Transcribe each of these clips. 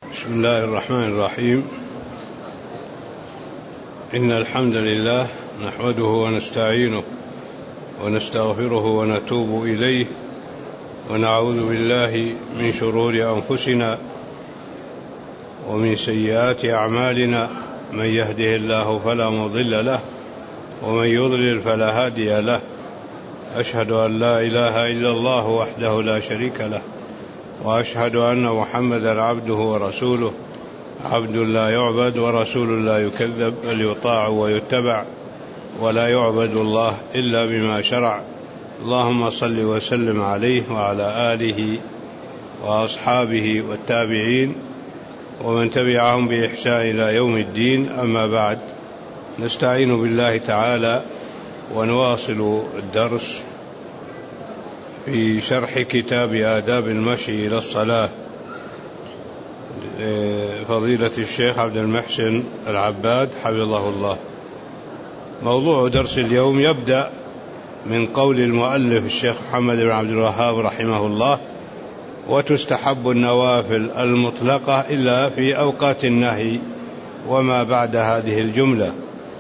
بسم الله الرحمن الرحيم. إن الحمد لله نحمده ونستعينه ونستغفره ونتوب إليه ونعوذ بالله من شرور أنفسنا ومن سيئات أعمالنا، من يهده الله فلا مضل له ومن يضلل فلا هادي له. أشهد أن لا إله إلا الله وحده لا شريك له، وأشهد أن محمدا عبده ورسوله، عبد لا يعبد ورسول لا يكذب، بل يطاع ويتبع، ولا يعبد الله إلا بما شرع. اللهم صل وسلم عليه وعلى آله وأصحابه والتابعين ومن تبعهم بإحسان إلى يوم الدين. أما بعد، نستعين بالله تعالى ونواصل الدرس في شرح كتاب آداب المشي إلى الصلاة، فضيلة الشيخ عبد المحسن العباد حفظه الله. موضوع درس اليوم يبدأ من قول المؤلف الشيخ محمد بن عبد الوهاب رحمه الله: وتستحب النوافل المطلقة إلا في أوقات النهي. وما بعد هذه الجملة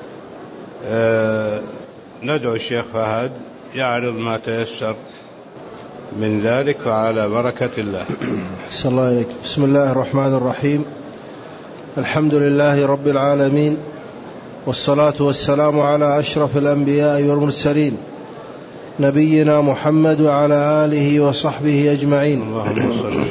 ندعو الشيخ فهد يعرض ما تيسر من ذلك، وعلى بركة الله. أحسن الله إليك. بسم الله الرحمن الرحيم. الحمد لله رب العالمين، والصلاة والسلام على أشرف الأنبياء والمرسلين، نبينا محمد وعلى آله وصحبه أجمعين. اللهم صل وسلم.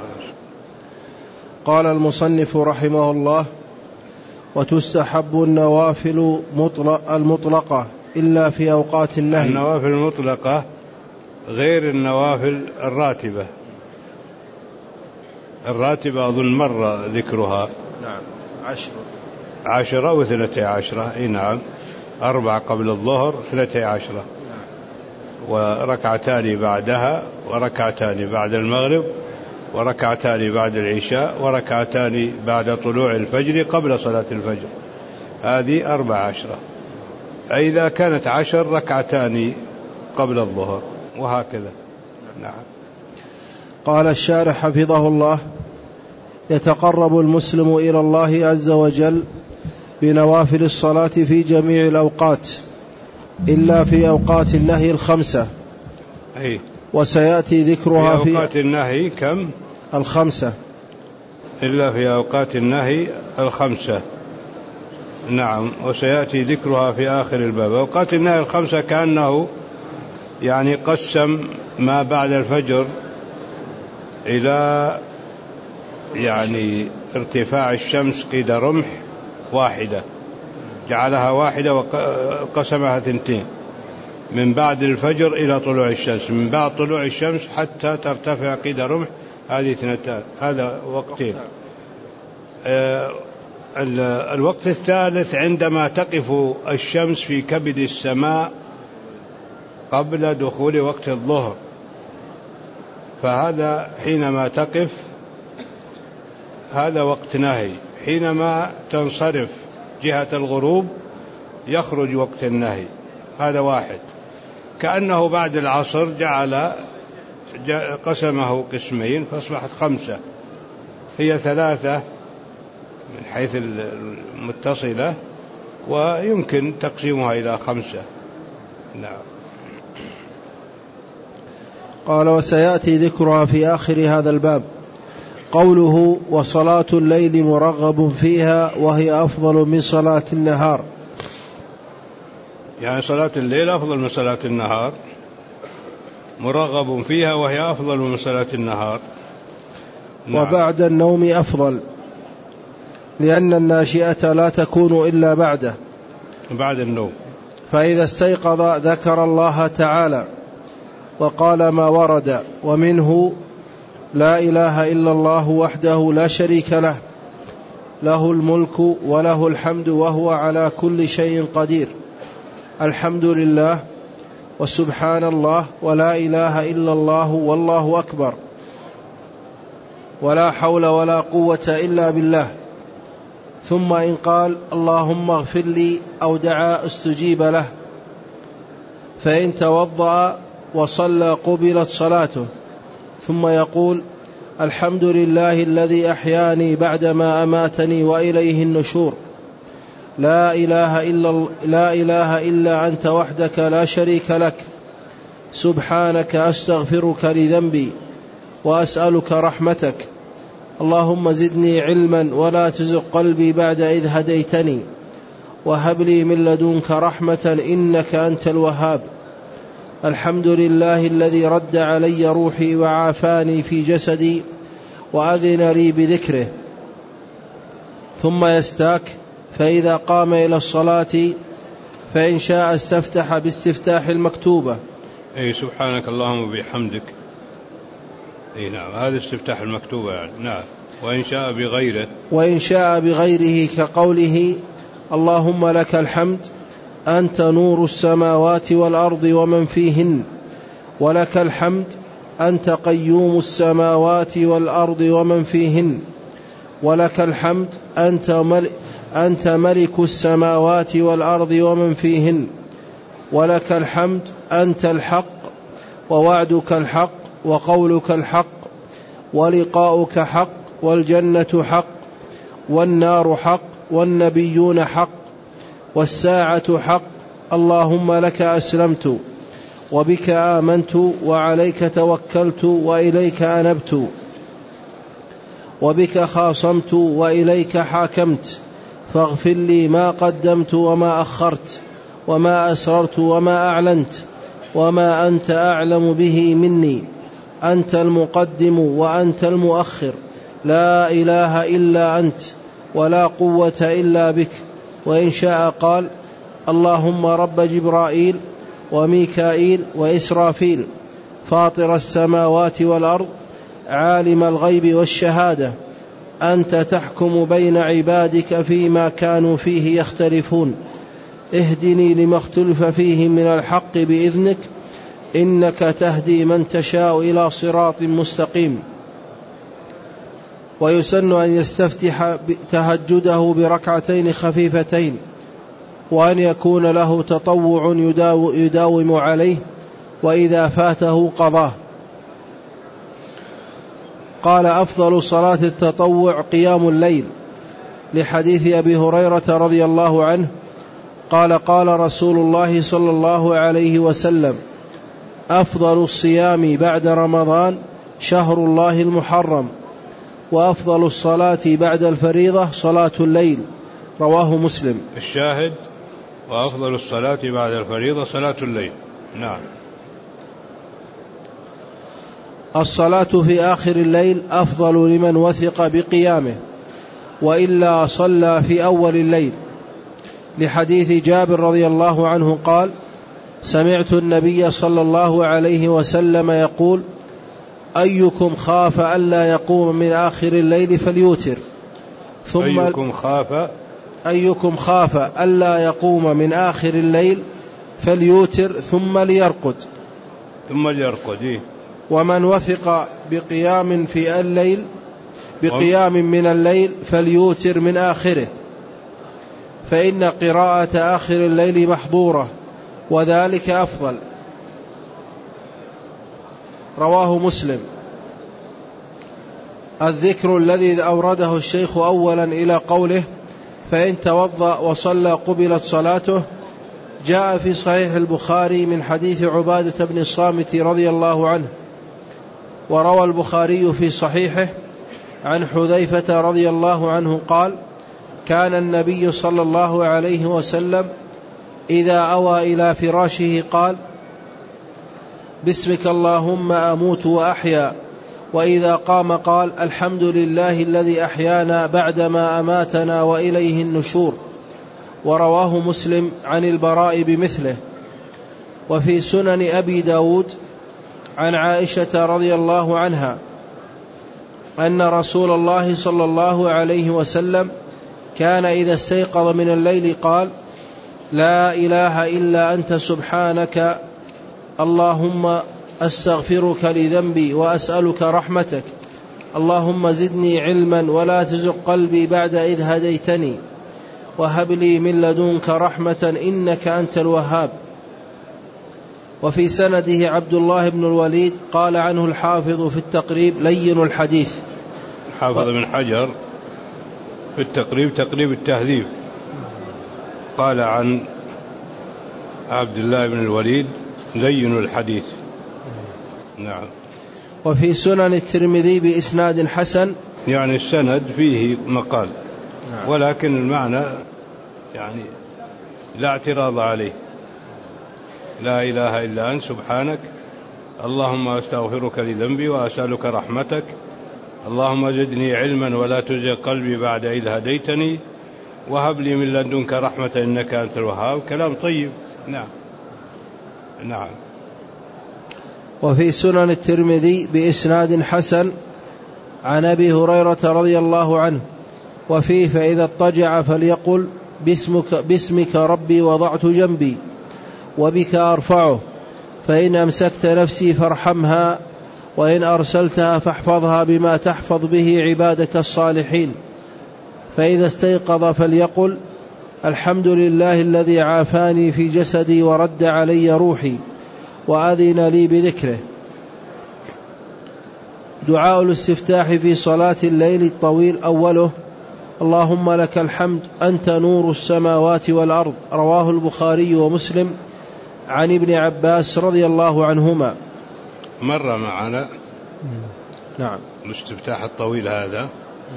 قال المصنف رحمه الله: وتستحب النوافل المطلقة إلا في أوقات النهي. النوافل المطلقة غير النوافل الراتبة. الراتبة أظن مر ذكرها. نعم، 10 و12. أي نعم، 4 قبل الظهر، 12، وركعتان بعدها، وركعتان بعد المغرب، وركعتان بعد العشاء، وركعتان بعد طلوع الفجر قبل صلاة الفجر. هذه 14. أي إذا كانت 10 ركعتان قبل الظهر، وهكذا. نعم. قال الشارح حفظه الله: يتقرب المسلم إلى الله عز وجل بنوافل الصلاة في جميع الأوقات إلا في أوقات النهي 5. أي. وسيأتي ذكرها في أوقات النهي كم؟ 5. إلا في أوقات النهي 5. نعم، وسيأتي ذكرها في آخر الباب. أوقات النهي 5 كأنه يعني قسم ما بعد الفجر إلى يعني ارتفاع الشمس قيد رمح واحدة، جعلها واحدة وقسمها 2. من بعد الفجر إلى طلوع الشمس، من بعد طلوع الشمس حتى ترتفع قيد رمح، هذه 2. هذا وقتين. الوقت الثالث عندما تقف الشمس في كبد السماء قبل دخول وقت الظهر، فهذا حينما تقف هذا وقت نهي. حينما تنصرف جهة الغروب يخرج وقت النهي، هذا 1. كأنه بعد العصر قسمه قسمين فأصبحت 5. هي 3 من حيث المتصلة، ويمكن تقسيمها إلى 5. نعم. قال: وسيأتي ذكرها في آخر هذا الباب. قوله: وصلاة الليل مرغب فيها وهي أفضل من صلاة النهار. يعني صلاة الليل أفضل من صلاة النهار، مرغب فيها وهي أفضل من صلاة النهار. نعم. وبعد النوم أفضل، لأن الناشئة لا تكون إلا بعد النوم. فإذا استيقظ ذكر الله تعالى وقال ما ورد، ومنه: لا إله إلا الله وحده لا شريك له، له الملك وله الحمد وهو على كل شيء قدير، الحمد لله وسبحان الله ولا إله إلا الله والله أكبر، ولا حول ولا قوة إلا بالله. ثم إن قال اللهم اغفر لي أو دعا استجيب له. فإن توضأ وصلى قبلت صلاته. ثم يقول الحمد لله الذي أحياني بعدما أماتني وإليه النشور. لا إله إلا أنت وحدك لا شريك لك، سبحانك أستغفرك لذنبي وأسألك رحمتك. اللهم زدني علما ولا تزغ قلبي بعد إذ هديتني، وهب لي من لدنك رحمة إنك أنت الوهاب. الحمد لله الذي رد علي روحي وعافاني في جسدي وأذن لي بذكره. ثم يستاك، فإذا قام إلى الصلاة فإن شاء استفتح باستفتاح المكتوبة، أي سبحانك اللهم وبحمدك. أي نعم، هذا استفتاح المكتوبة يعني. نعم. وإن شاء بغيره كقوله اللهم لك الحمد أنت نور السماوات والأرض ومن فيهن، ولك الحمد أنت قيوم السماوات والأرض ومن فيهن، ولك الحمد أنت ملك السماوات والأرض ومن فيهن، ولك الحمد أنت الحق ووعدك الحق وقولك الحق ولقاؤك حق والجنة حق والنار حق والنبيون حق والساعة حق. اللهم لك أسلمت وبك آمنت وعليك توكلت وإليك أنبت، وبك خاصمت وإليك حاكمت، فاغفر لي ما قدمت وما أخرت وما أسررت وما أعلنت وما أنت أعلم به مني. أنت المقدم وأنت المؤخر، لا إله إلا أنت ولا قوة إلا بك. وإن شاء قال اللهم رب جبرائيل وميكائيل وإسرافيل، فاطر السماوات والأرض، عالم الغيب والشهادة، أنت تحكم بين عبادك فيما كانوا فيه يختلفون، اهدني لما اختلف فيه من الحق بإذنك، إنك تهدي من تشاء إلى صراط مستقيم. ويسن أن يستفتح تهجده بركعتين خفيفتين، وأن يكون له تطوع يداوم عليه، وإذا فاته قضاه. قال أفضل صلاة التطوع قيام الليل، لحديث أبي هريرة رضي الله عنه قال قال رسول الله صلى الله عليه وسلم أفضل الصيام بعد رمضان شهر الله المحرم، وأفضل الصلاة بعد الفريضة صلاة الليل. رواه مسلم. الشاهد وأفضل الصلاة بعد الفريضة صلاة الليل. نعم. الصلاة في آخر الليل أفضل لمن وثق بقيامه، وإلا صلى في أول الليل، لحديث جابر رضي الله عنه قال سمعت النبي صلى الله عليه وسلم يقول أيكم خاف ألا يقوم من آخر الليل فليوتر، ثم أيكم خاف ألا يقوم من آخر الليل فليوتر ثم ليرقد. ومن وثق بقيام من الليل فليوتر من آخره، فإن قراءة آخر الليل محظورة وذلك أفضل. رواه مسلم. الذكر الذي أورده الشيخ أولا إلى قوله فإن توضأ وصلى قبلت صلاته جاء في صحيح البخاري من حديث عبادة بن الصامت رضي الله عنه. وروى البخاري في صحيحه عن حذيفة رضي الله عنه قال كان النبي صلى الله عليه وسلم إذا أوى إلى فراشه قال باسمك اللهم أموت وأحيا، وإذا قام قال الحمد لله الذي أحيانا بعدما أماتنا وإليه النشور. ورواه مسلم عن البراء بمثله. وفي سنن أبي داود عن عائشة رضي الله عنها أن رسول الله صلى الله عليه وسلم كان إذا استيقظ من الليل قال لا إله إلا أنت سبحانك اللهم أستغفرك لذنبي وأسألك رحمتك، اللهم زدني علما ولا تزغ قلبي بعد إذ هديتني، وهب لي من لدنك رحمة إنك أنت الوهاب. وفي سنده عبد الله بن الوليد قال عنه الحافظ في التقريب لين الحديث. حافظ بن حجر في التقريب تقريب التهذيب قال عن عبد الله بن الوليد لين الحديث. نعم. وفي سنن الترمذي بإسناد حسن، يعني السند فيه مقال. نعم. ولكن المعنى يعني لا اعتراض عليه. لا إله إلا أنت سبحانك اللهم أستغفرك لذنبي وأسألك رحمتك اللهم زدني علما ولا تزغ قلبي بعد إذ هديتني وهب لي من لدنك رحمة إنك أنت الوهاب. كلام طيب. نعم. نعم. وفي سنن الترمذي بإسناد حسن عن أبي هريرة رضي الله عنه وفيه فإذا اضطجع فليقل باسمك ربي وضعت جنبي وبك أرفعه فإن أمسكت نفسي فارحمها وإن أرسلتها فاحفظها بما تحفظ به عبادك الصالحين. فإذا استيقظ فليقل الحمد لله الذي عافاني في جسدي ورد علي روحي وأذن لي بذكره. دعاء الاستفتاح في صلاة الليل الطويل أوله اللهم لك الحمد أنت نور السماوات والأرض. رواه البخاري ومسلم عن ابن عباس رضي الله عنهما. مر معنا. نعم. الاستفتاح الطويل هذا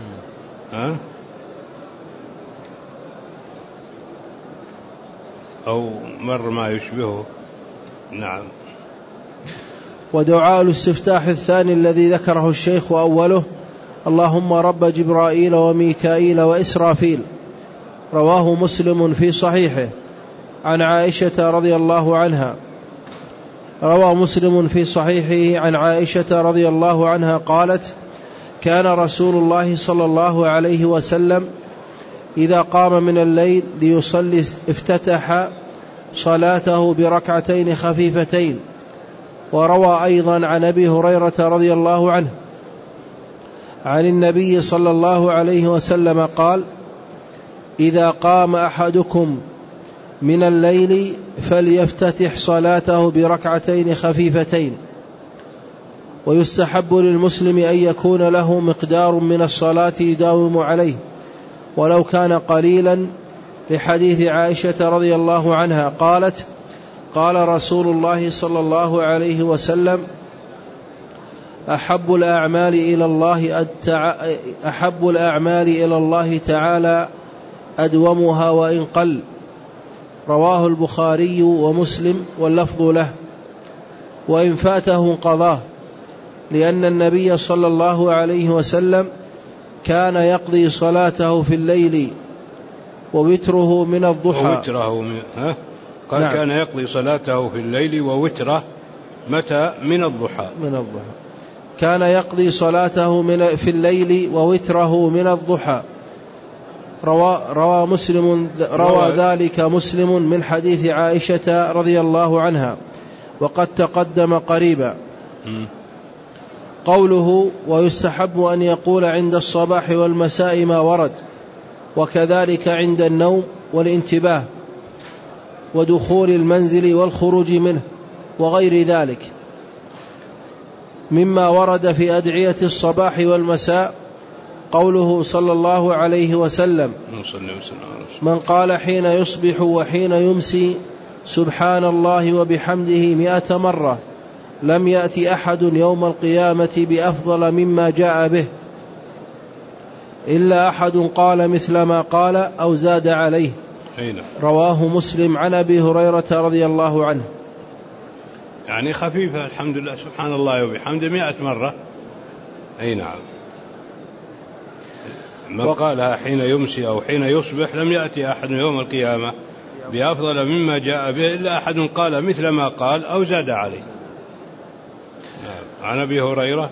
أو مر ما يشبهه. نعم. ودعاء الاستفتاح الثاني الذي ذكره الشيخ وأوله اللهم رب جبرائيل وميكائيل وإسرافيل. رواه مسلم في صحيحه عن عائشة رضي الله عنها. روى مسلم في صحيحه عن عائشة رضي الله عنها قالت كان رسول الله صلى الله عليه وسلم إذا قام من الليل ليصلي افتتح صلاته بركعتين خفيفتين. وروى أيضا عن أبي هريرة رضي الله عنه عن النبي صلى الله عليه وسلم قال إذا قام أحدكم من الليل فليفتتح صلاته بركعتين خفيفتين. ويستحب للمسلم أن يكون له مقدار من الصلاة يداوم عليه ولو كان قليلا لحديث عائشة رضي الله عنها قالت قال رسول الله صلى الله عليه وسلم أحب الأعمال إلى الله تعالى أدومها وإن قل. رواه البخاري ومسلم واللفظ له. وإن فاته قضاه لأن النبي صلى الله عليه وسلم كان يقضي صلاته في الليل ووتره من الضحى. قال نعم. كان يقضي صلاته في الليل ووتره متى؟ من الضحى. كان يقضي صلاته في الليل ووتره من الضحى. روى ذلك مسلم من حديث عائشة رضي الله عنها وقد تقدم قريبا. قوله ويستحب أن يقول عند الصباح والمساء ما ورد وكذلك عند النوم والانتباه ودخول المنزل والخروج منه وغير ذلك مما ورد في أدعية الصباح والمساء قوله صلى الله عليه وسلم من قال حين يصبح وحين يمسي سبحان الله وبحمده 100 مرة لم يأتي أحد يوم القيامة بأفضل مما جاء به إلا أحد قال مثل ما قال أو زاد عليه. رواه مسلم عن أبي هريرة رضي الله عنه. يعني خفيفة الحمد لله سبحان الله وبحمده 100 مرة. أي نعم. من قالها حين يمسي أو حين يصبح لم يأتي أحد يوم القيامة بأفضل مما جاء به إلا أحد قال مثل ما قال أو زاد عليه. عن أبي هريرة.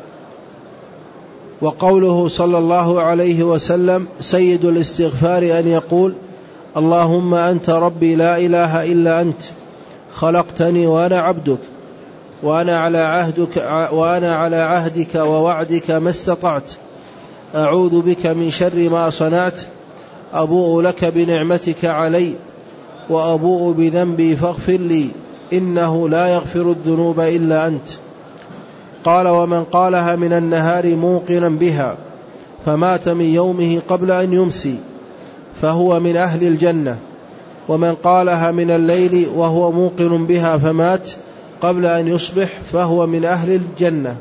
وقوله صلى الله عليه وسلم سيد الاستغفار أن يقول اللهم أنت ربي لا إله إلا أنت خلقتني وأنا عبدك وأنا على عهدك ووعدك ما استطعت أعوذ بك من شر ما صنعت أبوء لك بنعمتك علي وأبوء بذنبي فاغفر لي إنه لا يغفر الذنوب إلا أنت. قال: ومن قالها من النهار موقنا بها فمات من يومه قبل أن يمسي فهو من أهل الجنة، ومن قالها من الليل وهو موقن بها فمات قبل أن يصبح فهو من أهل الجنة.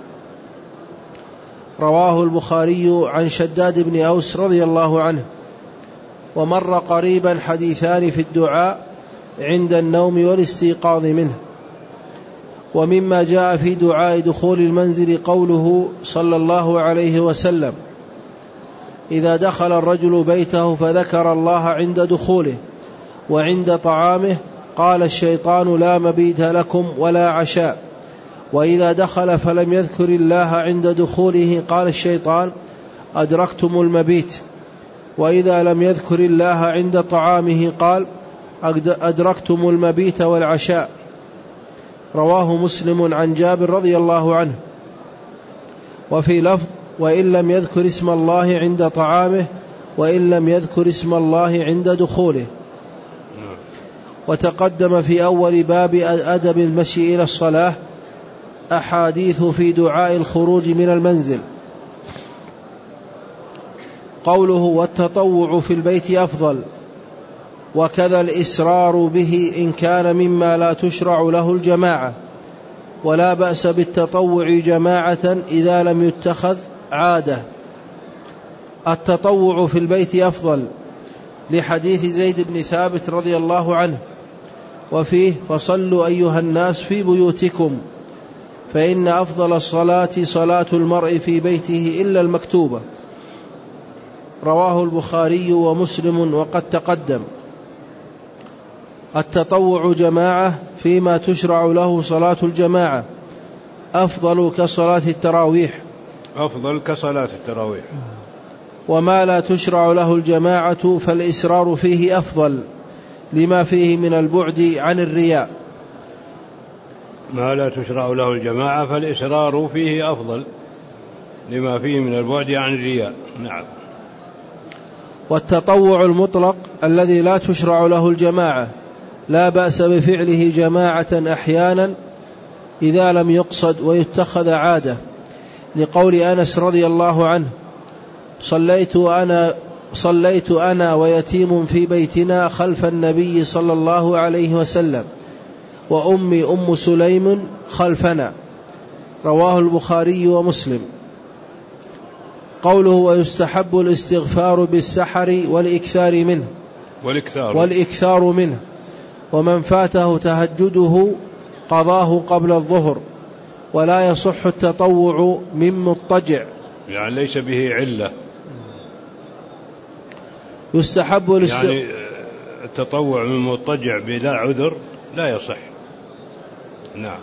رواه البخاري عن شداد بن أوس رضي الله عنه. ومر قريبا حديثان في الدعاء عند النوم والاستيقاظ منه. ومما جاء في دعاء دخول المنزل قوله صلى الله عليه وسلم: إذا دخل الرجل بيته فذكر الله عند دخوله وعند طعامه قال الشيطان لا مبيت لكم ولا عشاء، وإذا دخل فلم يذكر الله عند دخوله قال الشيطان أدركتم المبيت، وإذا لم يذكر الله عند طعامه قال أدركتم المبيت والعشاء. رواه مسلم عن جابر رضي الله عنه. وفي لفظ: وإن لم يذكر اسم الله عند طعامه وإن لم يذكر اسم الله عند دخوله. وتقدم في أول باب أدب المشي إلى الصلاة أحاديث في دعاء الخروج من المنزل. قوله: والتطوع في البيت أفضل، وكذا الإسرار به إن كان مما لا تشرع له الجماعة، ولا بأس بالتطوع جماعة إذا لم يتخذ عادة. التطوع في البيت أفضل لحديث زيد بن ثابت رضي الله عنه، وفيه: فصلوا أيها الناس في بيوتكم فإن أفضل الصلاة صلاة المرء في بيته إلا المكتوبة. رواه البخاري ومسلم وقد تقدم. التطوع جماعة فيما تشرع له صلاة الجماعة أفضل كصلاة التراويح، وما لا تشرع له الجماعة فالإسرار فيه أفضل لما فيه من البعد عن الرياء. ما لا تشرع له الجماعة فالإسرار فيه أفضل لما فيه من البعد عن الرياء. نعم. والتطوع المطلق الذي لا تشرع له الجماعة لا بأس بفعله جماعة أحيانا إذا لم يقصد ويتخذ عادة، لقول أنس رضي الله عنه: صليت أنا ويتيم في بيتنا خلف النبي صلى الله عليه وسلم وأمي أم سليم خلفنا. رواه البخاري ومسلم. قوله: ويستحب الاستغفار بالسحر والإكثار منه، ومن فاته تهجده قضاه قبل الظهر، ولا يصح التطوع من مضطجع، يعني ليس به علة، يستحب يعني التطوع من مضطجع بلا عذر لا يصح. نعم.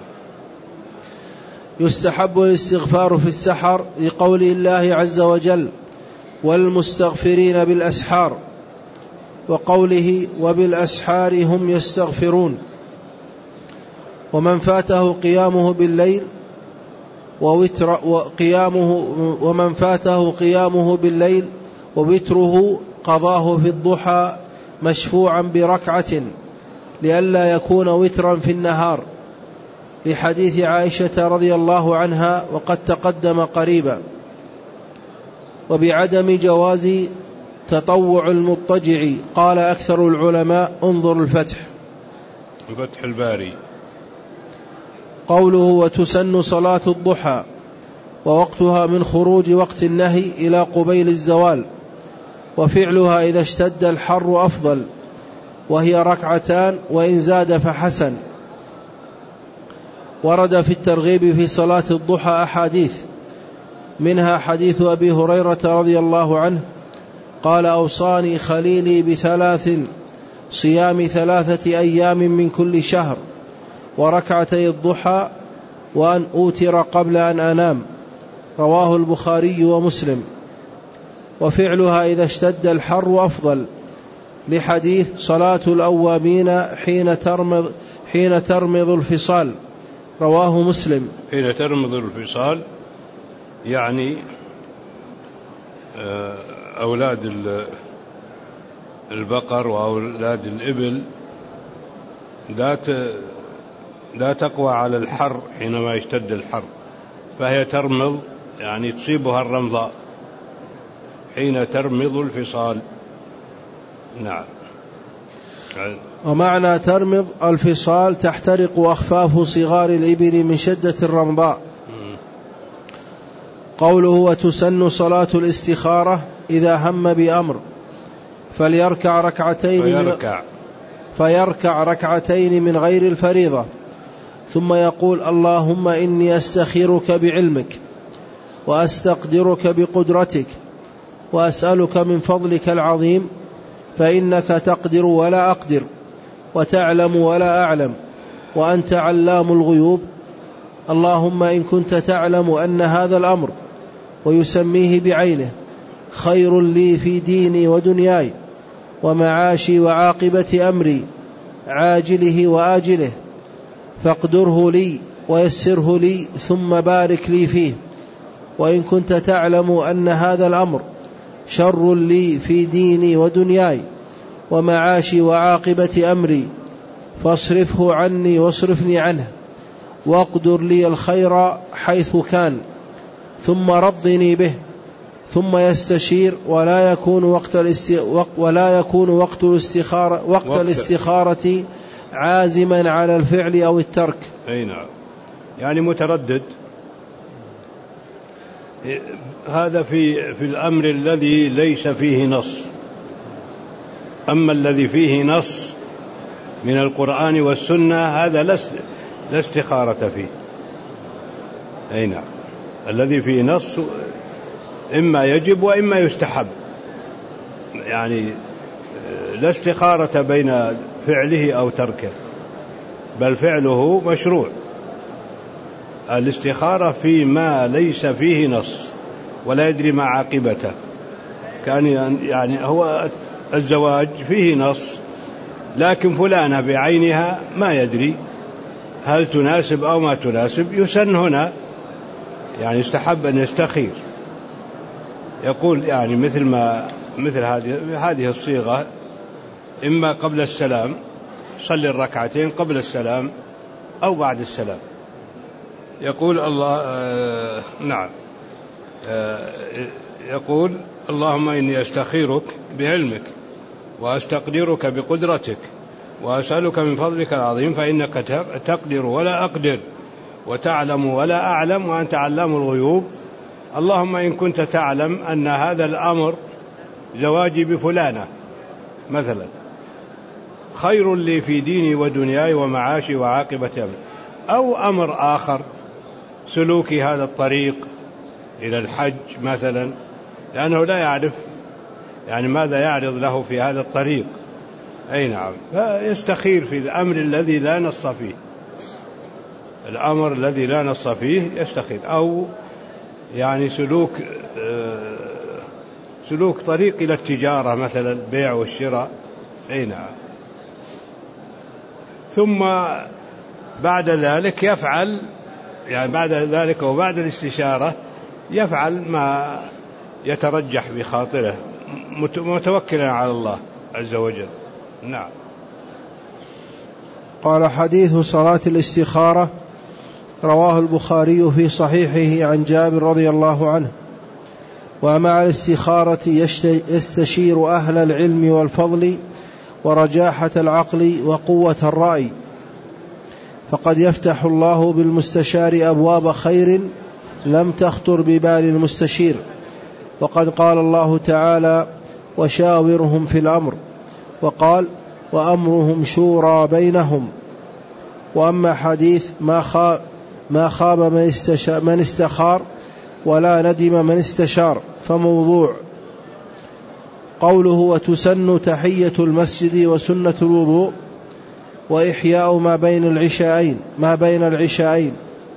يستحب الاستغفار في السحر لقول الله عز وجل: والمستغفرين بالأسحار، وقوله: وبالأسحار هم يستغفرون. ومن فاته قيامه بالليل ومن فاته قيامه بالليل ووتره قضاه في الضحى مشفوعا بركعة لئلا يكون وترا في النهار، لحديث عائشة رضي الله عنها وقد تقدم قريبا. وبعدم جواز تطوع المضطجع قال أكثر العلماء، انظر الفتح الباري. قوله: وتسن صلاة الضحى ووقتها من خروج وقت النهي إلى قبيل الزوال، وفعلها إذا اشتد الحر أفضل، وهي ركعتان وإن زاد فحسن. ورد في الترغيب في صلاة الضحى أحاديث، منها حديث أبي هريرة رضي الله عنه قال: أوصاني خليلي بثلاث: صيام 3 أيام من كل شهر، وركعتي الضحى، وأن أوتر قبل أن أنام. رواه البخاري ومسلم. وفعلها إذا اشتد الحر أفضل، لحديث صلاة الأوابين حين ترمض الفصال. رواه مسلم. حين ترمض الفصال يعني أولاد البقر وأولاد الإبل ذات لا تقوى على الحر حينما يشتد الحر، فهي ترمض يعني تصيبها الرمضاء حين ترمض الفصال. نعم. ومعنى ترمض الفصال تحترق أخفاف صغار الإبل من شدة الرمضاء. قوله وتسن صلاة الاستخارة إذا هم بأمر فيركع ركعتين من غير الفريضة، ثم يقول اللهم إني أستخيرك بعلمك وأستقدرك بقدرتك وأسألك من فضلك العظيم، فإنك تقدر ولا أقدر وتعلم ولا أعلم وأنت علام الغيوب. اللهم إن كنت تعلم أن هذا الأمر، ويسميه بعينه، خير لي في ديني ودنياي ومعاشي وعاقبة أمري عاجله وآجله، فاقدره لي ويسره لي ثم بارك لي فيه. وإن كنت تعلم أن هذا الأمر شر لي في ديني ودنياي ومعاشي وعاقبة أمري، فاصرفه عني واصرفني عنه، واقدر لي الخير حيث كان، ثم رضني به. ثم يستشير ولا يكون وقت الاستخارة عازما على الفعل أو الترك. أي نعم، يعني متردد. هذا في الأمر الذي ليس فيه نص. أما الذي فيه نص من القرآن والسنة هذا لا استخارة فيه. أي نعم، الذي فيه نص إما يجب وإما يستحب، يعني لا استخارة بين فعله أو تركه، بل فعله مشروع. الاستخارة فيما ليس فيه نص ولا يدري ما عاقبته، كان يعني هو الزواج فيه نص لكن فلانة بعينها ما يدري هل تناسب أو ما تناسب، يسن هنا يعني يستحب أن يستخير. يقول يعني مثل هذه الصيغة، إما قبل السلام صلي الركعتين قبل السلام أو بعد السلام. يقول يقول اللهم إني أستخيرك بعلمك وأستقدرك بقدرتك وأسألك من فضلك العظيم، فإنك تقدر ولا أقدر وتعلم ولا أعلم وأنت علام الغيوب. اللهم إن كنت تعلم أن هذا الأمر زواجي بفلانة مثلا خير لي في ديني ودنياي ومعاشي وعاقبة أمري، أو أمر آخر سلوكي هذا الطريق إلى الحج مثلا، لأنه لا يعرف يعني ماذا يعرض له في هذا الطريق. أي نعم، فيستخير في الأمر الذي لا نص فيه، الأمر الذي لا نص فيه يستخير، أو يعني سلوك طريق إلى التجارة مثلا البيع والشراء. أي نعم. ثم بعد ذلك يفعل، يعني بعد ذلك وبعد الاستشارة يفعل ما يترجح بخاطره متوكلا على الله عز وجل. نعم. قال حديث صلاة الاستخارة رواه البخاري في صحيحه عن جابر رضي الله عنه. ومع الاستخارة يستشير أهل العلم والفضل ورجاحة العقل وقوة الرأي، فقد يفتح الله بالمستشار أبواب خير لم تخطر ببال المستشير. وقد قال الله تعالى وشاورهم في الأمر، وقال وأمرهم شورى بينهم. وأما حديث ما خاب من استخار ولا ندم من استشار فموضوع. قوله وتسن تحية المسجد وسنة الوضوء وإحياء ما بين العشاءين.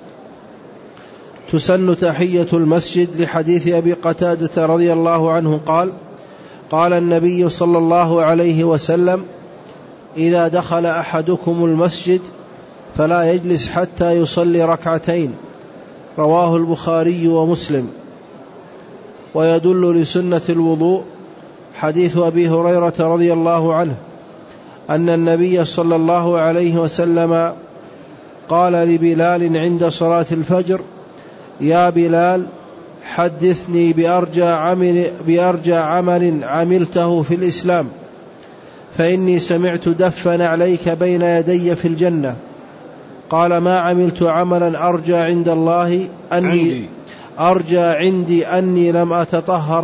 تسن تحية المسجد لحديث أبي قتادة رضي الله عنه قال قال النبي صلى الله عليه وسلم إذا دخل أحدكم المسجد فلا يجلس حتى يصلي ركعتين، رواه البخاري ومسلم. ويدل لسنة الوضوء حديث أبي هريرة رضي الله عنه أن النبي صلى الله عليه وسلم قال لبلال عند صلاة الفجر: يا بلال، حدثني بأرجى عمل عملته في الإسلام، فإني سمعت دفا عليك بين يدي في الجنة. قال: ما عملت عملا أرجى عندي أني لم أتطهر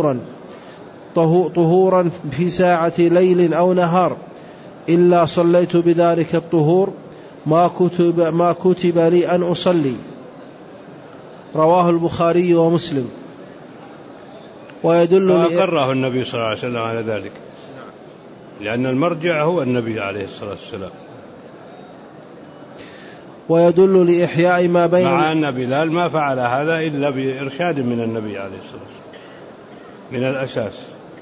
طهورا في ساعة ليل أو نهار إلا صليت بذلك الطهور ما كتب لي أن أصلي. رواه البخاري ومسلم. وأقره النبي صلى الله عليه وسلم على ذلك، لأن المرجع هو النبي عليه الصلاة والسلام. ويدل لإحياء ما بين، مع أن بلال ما فعل هذا إلا بإرشاد من النبي عليه الصلاة والسلام من الأساس،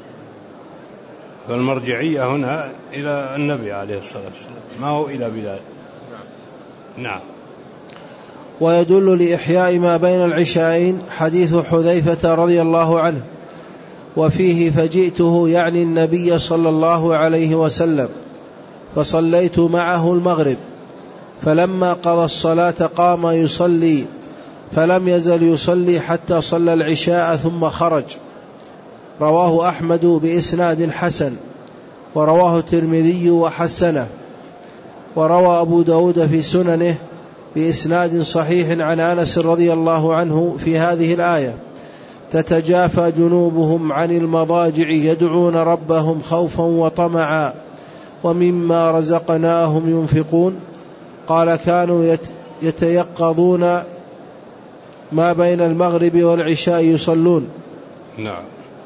فالمرجعية هنا إلى النبي عليه الصلاة والسلام ما هو إلى بلال. نعم. ويدل لإحياء ما بين العشاءين حديث حذيفة رضي الله عنه، وفيه: فجئته يعني النبي صلى الله عليه وسلم فصليت معه المغرب، فلما قضى الصلاة قام يصلي، فلم يزل يصلي حتى صلى العشاء ثم خرج. رواه أحمد بإسناد حسن، ورواه الترمذي وحسنه، وروى أبو داود في سننه بإسناد صحيح عن أنس رضي الله عنه في هذه الآية: تتجافى جنوبهم عن المضاجع يدعون ربهم خوفا وطمعا ومما رزقناهم ينفقون. قال: كانوا يتيقظون ما بين المغرب والعشاء يصلون. نعم.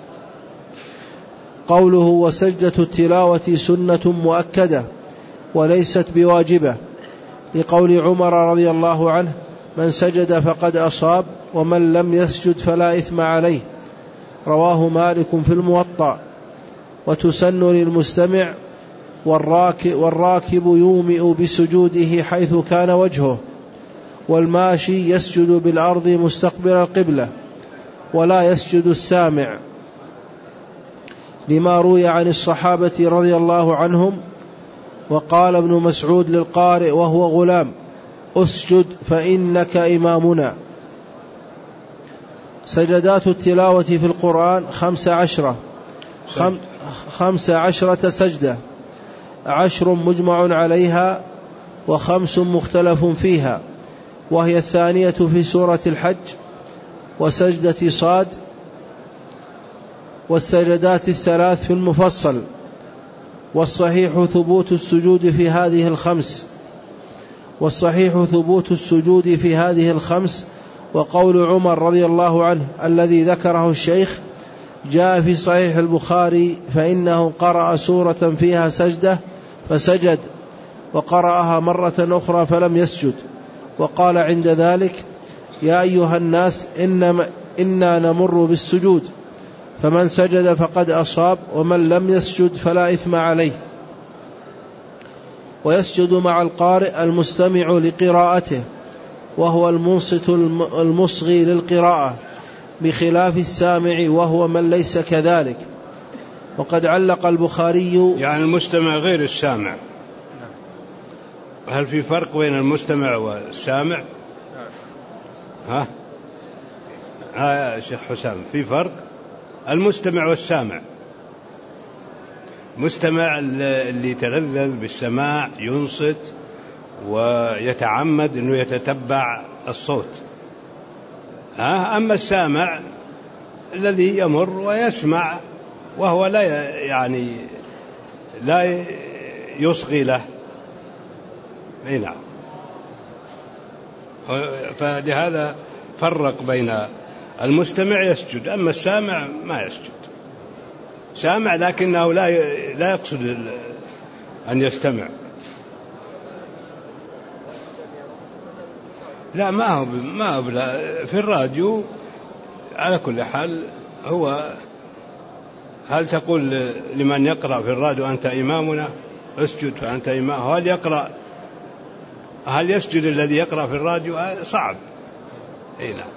قوله: وسجدة التلاوة سنة مؤكدة وليست بواجبة، لقول عمر رضي الله عنه: من سجد فقد أصاب ومن لم يسجد فلا إثم عليه. رواه مالك في الموطأ. وتسن للمستمع والراكب يومئ بسجوده حيث كان وجهه، والماشي يسجد بالأرض مستقبل القبلة، ولا يسجد السامع، لما روي عن الصحابة رضي الله عنهم. وقال ابن مسعود للقارئ وهو غلام: أسجد فإنك إمامنا. سجدات التلاوة في القرآن 15 سجدة، 10 مجمع عليها و5 مختلف فيها، وهي 2 في سورة الحج وسجدة صاد، والسجدات 3 في المفصل. والصحيح ثبوت السجود في هذه الخمس. وقول عمر رضي الله عنه الذي ذكره الشيخ جاء في صحيح البخاري: فإنه قرأ سورة فيها سجدة فسجد، وقرأها مرة أخرى فلم يسجد، وقال عند ذلك: يا أيها الناس إنا نمر بالسجود، فمن سجد فقد أصاب ومن لم يسجد فلا إثم عليه. ويسجد مع القارئ المستمع لقراءته، وهو المنصت المصغي للقراءة، بخلاف السامع وهو من ليس كذلك. وقد علق البخاري، يعني المستمع غير السامع. هل في فرق بين المستمع والسامع؟ يا شيخ حسام، في فرق. المستمع والسامع: مستمع اللي يتلذذ بالسماع، ينصت ويتعمد أنه يتتبع الصوت. أما السامع الذي يمر ويسمع وهو لا يصغي له. نعم. فلهذا فرق بين المستمع يسجد، أما السامع ما يسجد. سامع لكنه لا يقصد أن يستمع. لا، ما هو في الراديو على كل حال. هل تقول لمن يقرأ في الراديو أنت إمامنا اسجد فأنت إمام؟ هل يسجد الذي يقرأ في الراديو؟ صعب. نعم.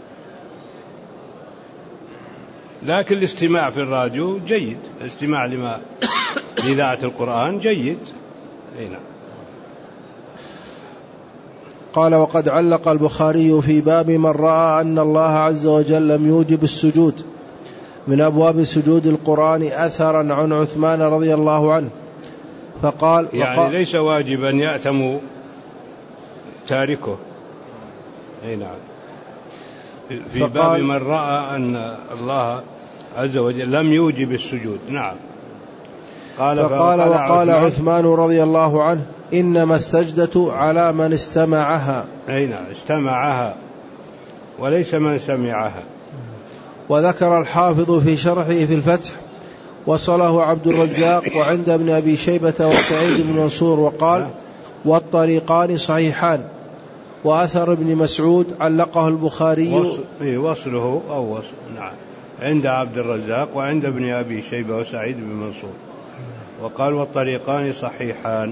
لكن الاستماع في الراديو جيد، الاستماع لإذاعة القرآن جيد. نعم. قال: وقد علق البخاري في باب من رأى أن الله عز وجل لم يوجب السجود من أبواب سجود القرآن أثرا عن عثمان رضي الله عنه، فقال: يعني ليس واجبا يأتم تاركه. أي نعم. في باب من رأى أن الله عز وجل لم يوجب السجود. نعم. فقال: وقال عثمان رضي الله عنه: إنما السجدة على من استمعها. أي نعم، استمعها وليس من سمعها. وذكر الحافظ في شرحه في الفتح: وصله عبد الرزاق وعند ابن أبي شيبة وسعيد بن منصور، وقال: والطريقان صحيحان. وأثر ابن مسعود علقه البخاري وصله أو وصل. نعم، عند عبد الرزاق وعند ابن أبي شيبة وسعيد بن منصور، وقال: والطريقان صحيحان.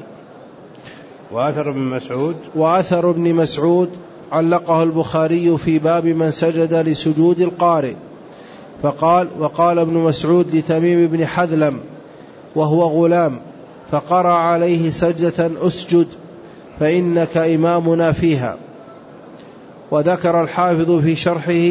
وأثر ابن مسعود علقه البخاري في باب من سجد لسجود القارئ، فقال: وقال ابن مسعود لتميم بن حذلم وهو غلام فقرأ عليه سجدة: أسجد فإنك إمامنا فيها. وذكر الحافظ في شرحه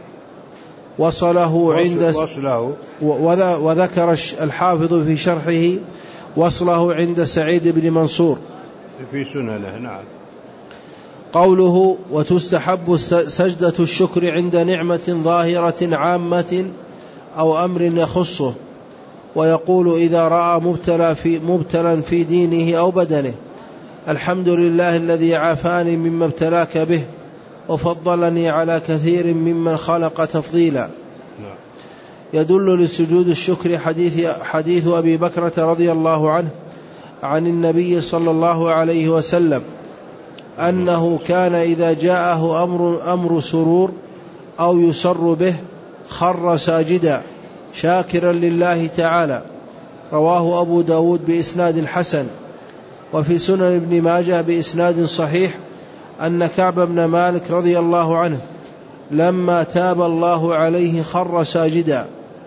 وذكر الحافظ في شرحه وصله عند سعيد بن منصور في سننه. نعم. قوله: وتستحب سجدة الشكر عند نعمة ظاهرة عامة أو أمر يخصه. ويقول إذا رأى مبتلا في دينه أو بدنه: الحمد لله الذي عافاني مما ابتلاك به وفضلني على كثير ممن خلق تفضيلا. يدل لسجود الشكر حديث أبي بكرة رضي الله عنه عن النبي صلى الله عليه وسلم أنه كان إذا جاءه أمر سرور أو يسر به خر ساجدا شاكرا لله تعالى. رواه أبو داود بإسناد حسن. وفي سنن ابن ماجه بإسناد صحيح أن كعب بن مالك رضي الله عنه لما تاب الله عليه خر ساجدا.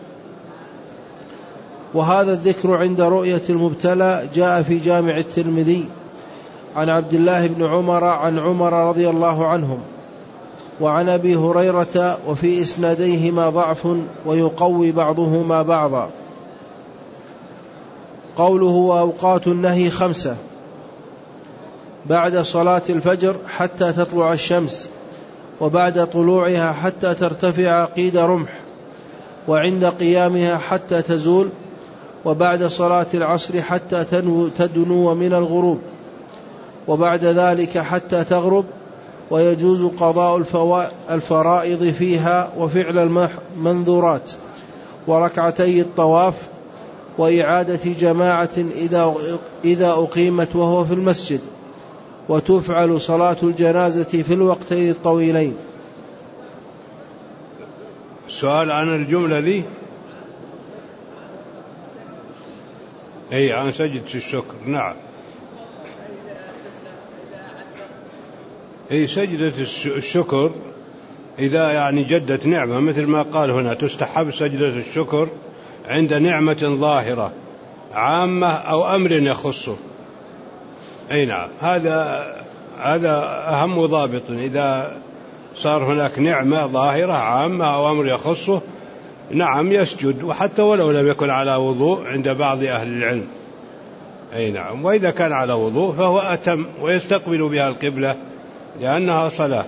وهذا الذكر عند رؤية المبتلى جاء في جامع الترمذي عن عبد الله بن عمر عن عمر رضي الله عنهم وعن أبي هريرة، وفي إسناديهما ضعف ويقوي بعضهما بعضا. قوله: وأوقات النهي 5: بعد صلاة الفجر حتى تطلع الشمس، وبعد طلوعها حتى ترتفع قيد رمح، وعند قيامها حتى تزول، وبعد صلاة العصر حتى تدنو من الغروب، وبعد ذلك حتى تغرب. ويجوز قضاء الفرائض فيها وفعل المنذورات وركعتي الطواف وإعادة جماعة إذا أقيمت وهو في المسجد. وتفعل صلاة الجنازة في الوقتين الطويلين. سؤال عن الجملة دي. أي عن سجدة الشكر. نعم. أي سجدة الشكر إذا يعني جدت نعمة، مثل ما قال هنا: تستحب سجدة الشكر عند نعمة ظاهرة عامة أو أمر يخصه. أي نعم، هذا أهم ضابط. إذا صار هناك نعمة ظاهرة عامة أو أمر يخصه، نعم يسجد، وحتى ولو لم يكن على وضوء عند بعض أهل العلم. أي نعم. وإذا كان على وضوء فهو أتم ويستقبل بها القبلة لأنها صلاة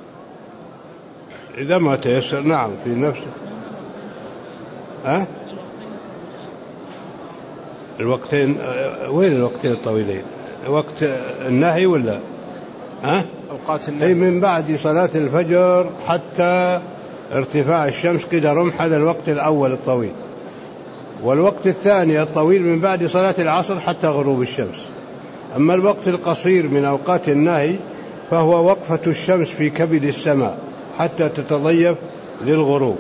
إذا ما تيسر. نعم، في نفسه. الوقتين، وين الوقتين الطويلين؟ وقت النهي ولا أوقات النهي؟ أي من بعد صلاة الفجر حتى ارتفاع الشمس قيد رمح، هذا الوقت الأول الطويل. والوقت الثاني الطويل من بعد صلاة العصر حتى غروب الشمس. أما الوقت القصير من أوقات النهي فهو وقفة الشمس في كبد السماء حتى تتضيف للغروب.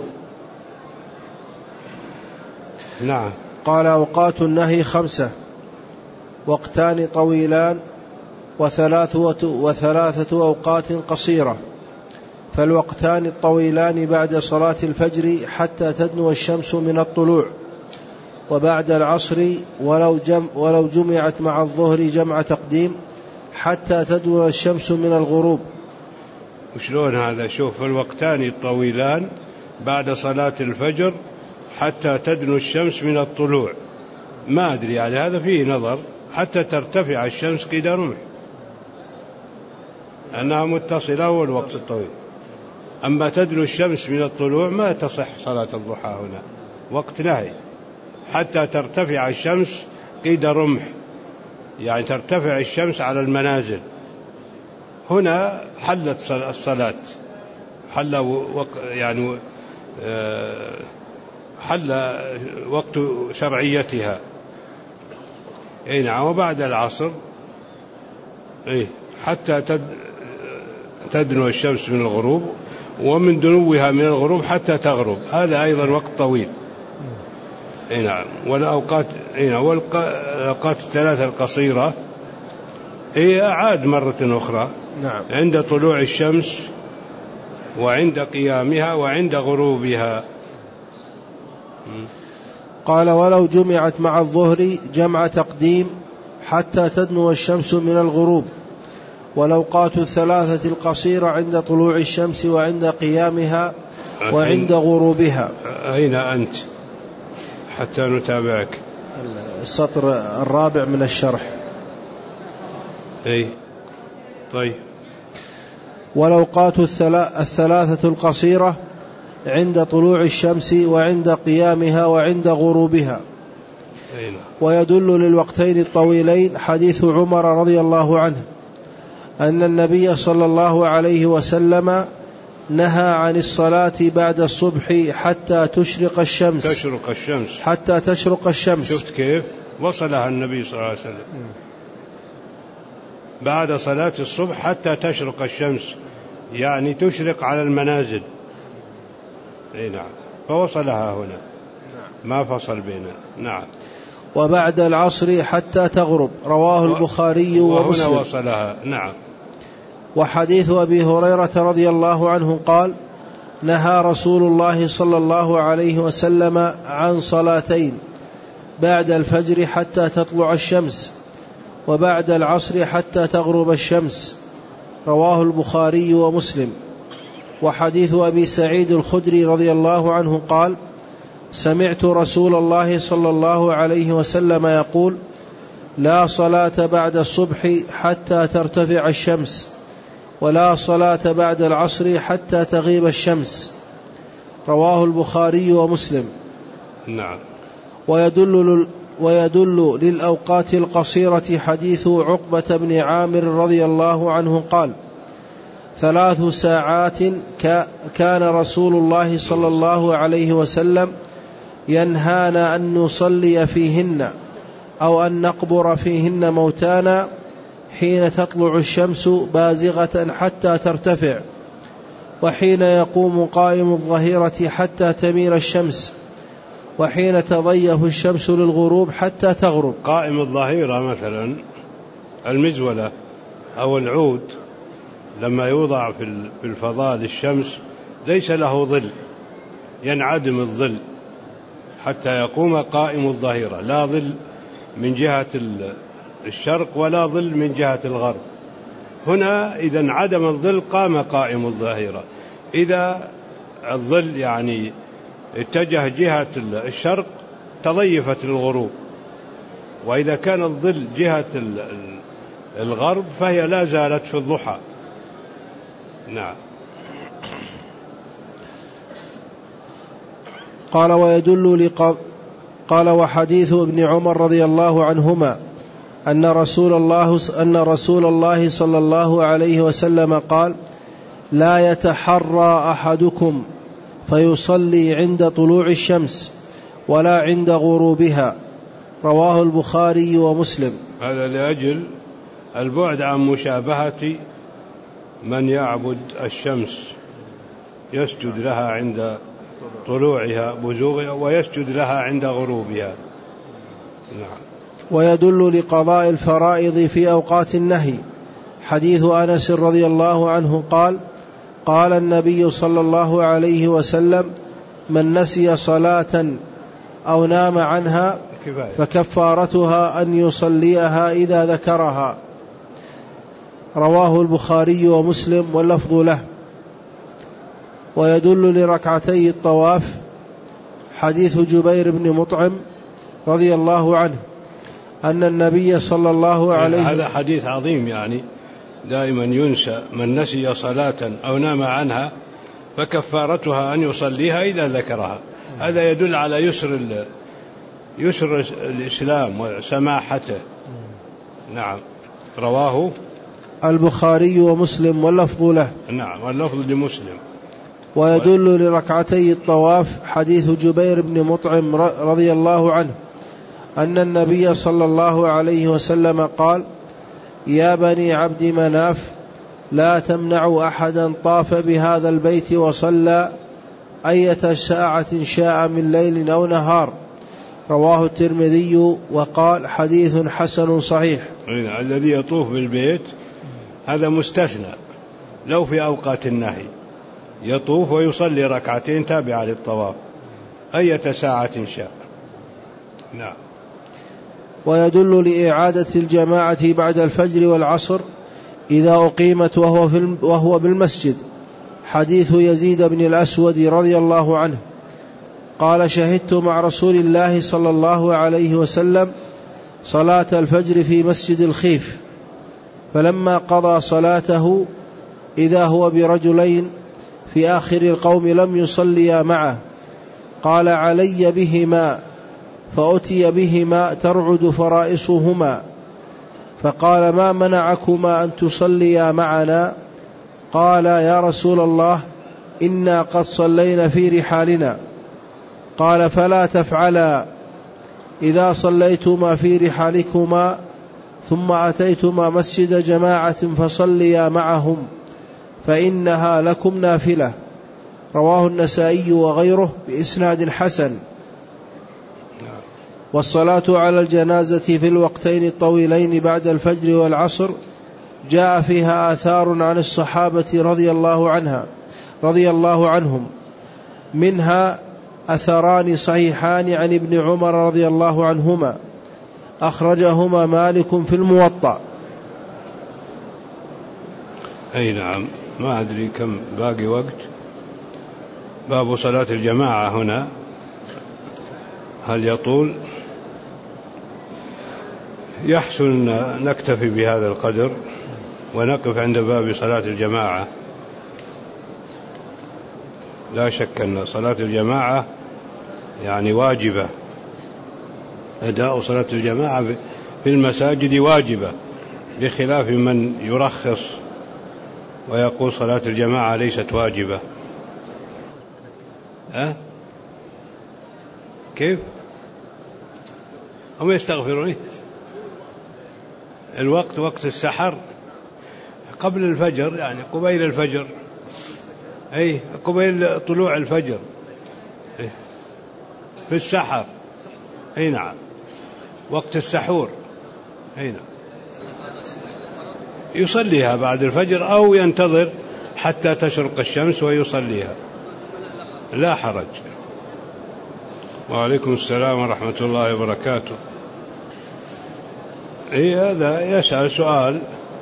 نعم. قال: أوقات النهي 5: وقتان طويلان وثلاثة أوقات قصيرة. فالوقتان الطويلان بعد صلاة الفجر حتى تدنو الشمس من الطلوع، وبعد العصر ولو جمعت مع الظهر جمع تقديم حتى تدنو الشمس من الغروب. وشلون هذا؟ شوف الوقتان الطويلان بعد صلاة الفجر حتى تدنو الشمس من الطلوع، ما أدري يعني هذا فيه نظر، حتى ترتفع الشمس قيد رمح أنها متصلة هو الوقت الطويل. أما تدنو الشمس من الطلوع ما تصح صلاة الضحى هنا، وقت نهي. حتى ترتفع الشمس قيد رمح، يعني ترتفع الشمس على المنازل. هنا حلت الصلاة، حل وقت شرعيتها. نعم. وبعد العصر حتى تدنو الشمس من الغروب، ومن دنوها من الغروب حتى تغرب، هذا أيضا وقت طويل. نعم. والأوقات الثلاثة القصيرة هي أعاد مرة أخرى. نعم. عند طلوع الشمس وعند قيامها وعند غروبها. قال ولو جمعت مع الظهر جمع تقديم حتى تدنو الشمس من الغروب، والأوقات الثلاثة القصيرة عند طلوع الشمس وعند قيامها وعند غروبها. أين أنت حتى نتابعك؟ السطر الرابع من الشرح. طيب. والأوقات الثلاثة القصيرة عند طلوع الشمس وعند قيامها وعند غروبها. ويدل للوقتين الطويلين حديث عمر رضي الله عنه أن النبي صلى الله عليه وسلم نهى عن الصلاة بعد الصبح حتى تشرق الشمس. حتى تشرق الشمس. شفت كيف وصلها النبي صلى الله عليه وسلم؟ بعد صلاة الصبح حتى تشرق الشمس، يعني تشرق على المنازل. نعم. فوصلها هنا، ما فصل بينها. نعم. وبعد العصر حتى تغرب، رواه البخاري ومسلم. وهنا وصلها. نعم. وحديث أبي هريرة رضي الله عنه قال نهى رسول الله صلى الله عليه وسلم عن صلاتين: بعد الفجر حتى تطلع الشمس، وبعد العصر حتى تغرب الشمس، رواه البخاري ومسلم. وحديث أبي سعيد الخدري رضي الله عنه قال سمعت رسول الله صلى الله عليه وسلم يقول: لا صلاة بعد الصبح حتى ترتفع الشمس، ولا صلاة بعد العصر حتى تغيب الشمس، رواه البخاري ومسلم. نعم. ويدل للأوقات القصيرة حديث عقبة بن عامر رضي الله عنه قال: 3 ساعات كان رسول الله صلى الله عليه وسلم ينهانا أن نصلي فيهن أو أن نقبر فيهن موتانا حين تطلع الشمس بازغة حتى ترتفع، وحين يقوم قائم الظهيرة حتى تميل الشمس، وحين تضيف الشمس للغروب حتى تغرب. قائم الظهيرة مثلا المزولة أو العود لما يوضع في الفضاء للشمس ليس له ظل، ينعدم الظل حتى يقوم قائم الظهيرة، لا ظل من جهة الشرق ولا ظل من جهة الغرب. هنا إذا انعدم الظل قام قائم الظهيرة. إذا الظل يعني اتجه جهة الشرق تضيفت للغروب، وإذا كان الظل جهة الغرب فهي لا زالت في الضحى. نعم. قال وحديث ابن عمر رضي الله عنهما أن رسول الله صلى الله عليه وسلم قال: لا يتحرى أحدكم فيصلي عند طلوع الشمس ولا عند غروبها، رواه البخاري ومسلم. هذا لأجل البعد عن مشابهة من يعبد الشمس، يسجد لها عند طلوعها بزوغها ويسجد لها عند غروبها. نعم. ويدل لقضاء الفرائض في أوقات النهي حديث أنس رضي الله عنه قال: قال النبي صلى الله عليه وسلم: من نسي صلاة أو نام عنها فكفارتها أن يصليها إذا ذكرها. رواه البخاري ومسلم واللفظ له. ويدل لركعتي الطواف حديث جبير بن مطعم رضي الله عنه أن النبي صلى الله عليه وسلم، هذا حديث عظيم، يعني دائما ينسى من نسي صلاة أو نام عنها فكفارتها أن يصليها إذا ذكرها. هذا يدل على يسر الإسلام وسماحته. نعم. رواه البخاري ومسلم واللفظ له. نعم، واللفظ لمسلم. ويدل لركعتي الطواف حديث جبير بن مطعم رضي الله عنه أن النبي صلى الله عليه وسلم قال: يا بني عبد مناف لا تمنعوا أحدا طاف بهذا البيت وصلى أية ساعة شاء من ليل أو نهار. رواه الترمذي وقال: حديث حسن صحيح. الذي يطوف بالبيت هذا مستثنى، لو في أوقات النهي يطوف ويصلي ركعتين تابعة للطواف أية ساعة شاء. نعم. ويدل لإعادة الجماعة بعد الفجر والعصر إذا أقيمت وهو بالمسجد حديث يزيد بن الأسود رضي الله عنه قال: شهدت مع رسول الله صلى الله عليه وسلم صلاة الفجر في مسجد الخيف، فلما قضى صلاته إذا هو برجلين في آخر القوم لم يصليا معه، قال: علي بهما، فأتي بهما ترعد فرائصهما، فقال: ما منعكما أن تصليا معنا؟ قال: يا رسول الله إنا قد صلينا في رحالنا. قال: فلا تفعلا، إذا صليتما في رحالكما ثم أتيتما مسجد جماعة فصليا معهم فإنها لكم نافلة. رواه النسائي وغيره بإسناد حسن. والصلاة على الجنازة في الوقتين الطويلين بعد الفجر والعصر جاء فيها آثار عن الصحابة رضي الله عنهم، منها أثران صحيحان عن ابن عمر رضي الله عنهما أخرجهما مالك في الموطأ. أي نعم. ما أدري كم باقي وقت. باب صلاة الجماعة هنا هل يطول؟ يحسن نكتفي بهذا القدر ونقف عند باب صلاة الجماعة. لا شك أن صلاة الجماعة يعني واجبة، أداء صلاة الجماعة في المساجد واجبة، بخلاف من يرخص ويقول صلاة الجماعة ليست واجبة. كيف؟ هم يستغفرون الوقت وقت السحر قبل الفجر، يعني قبيل الفجر، أي قبيل طلوع الفجر في السحر. أي نعم، وقت السحور. أي نعم، يصليها بعد الفجر أو ينتظر حتى تشرق الشمس ويصليها، لا حرج. وعليكم السلام ورحمة الله وبركاته. هذا يسأل سؤال،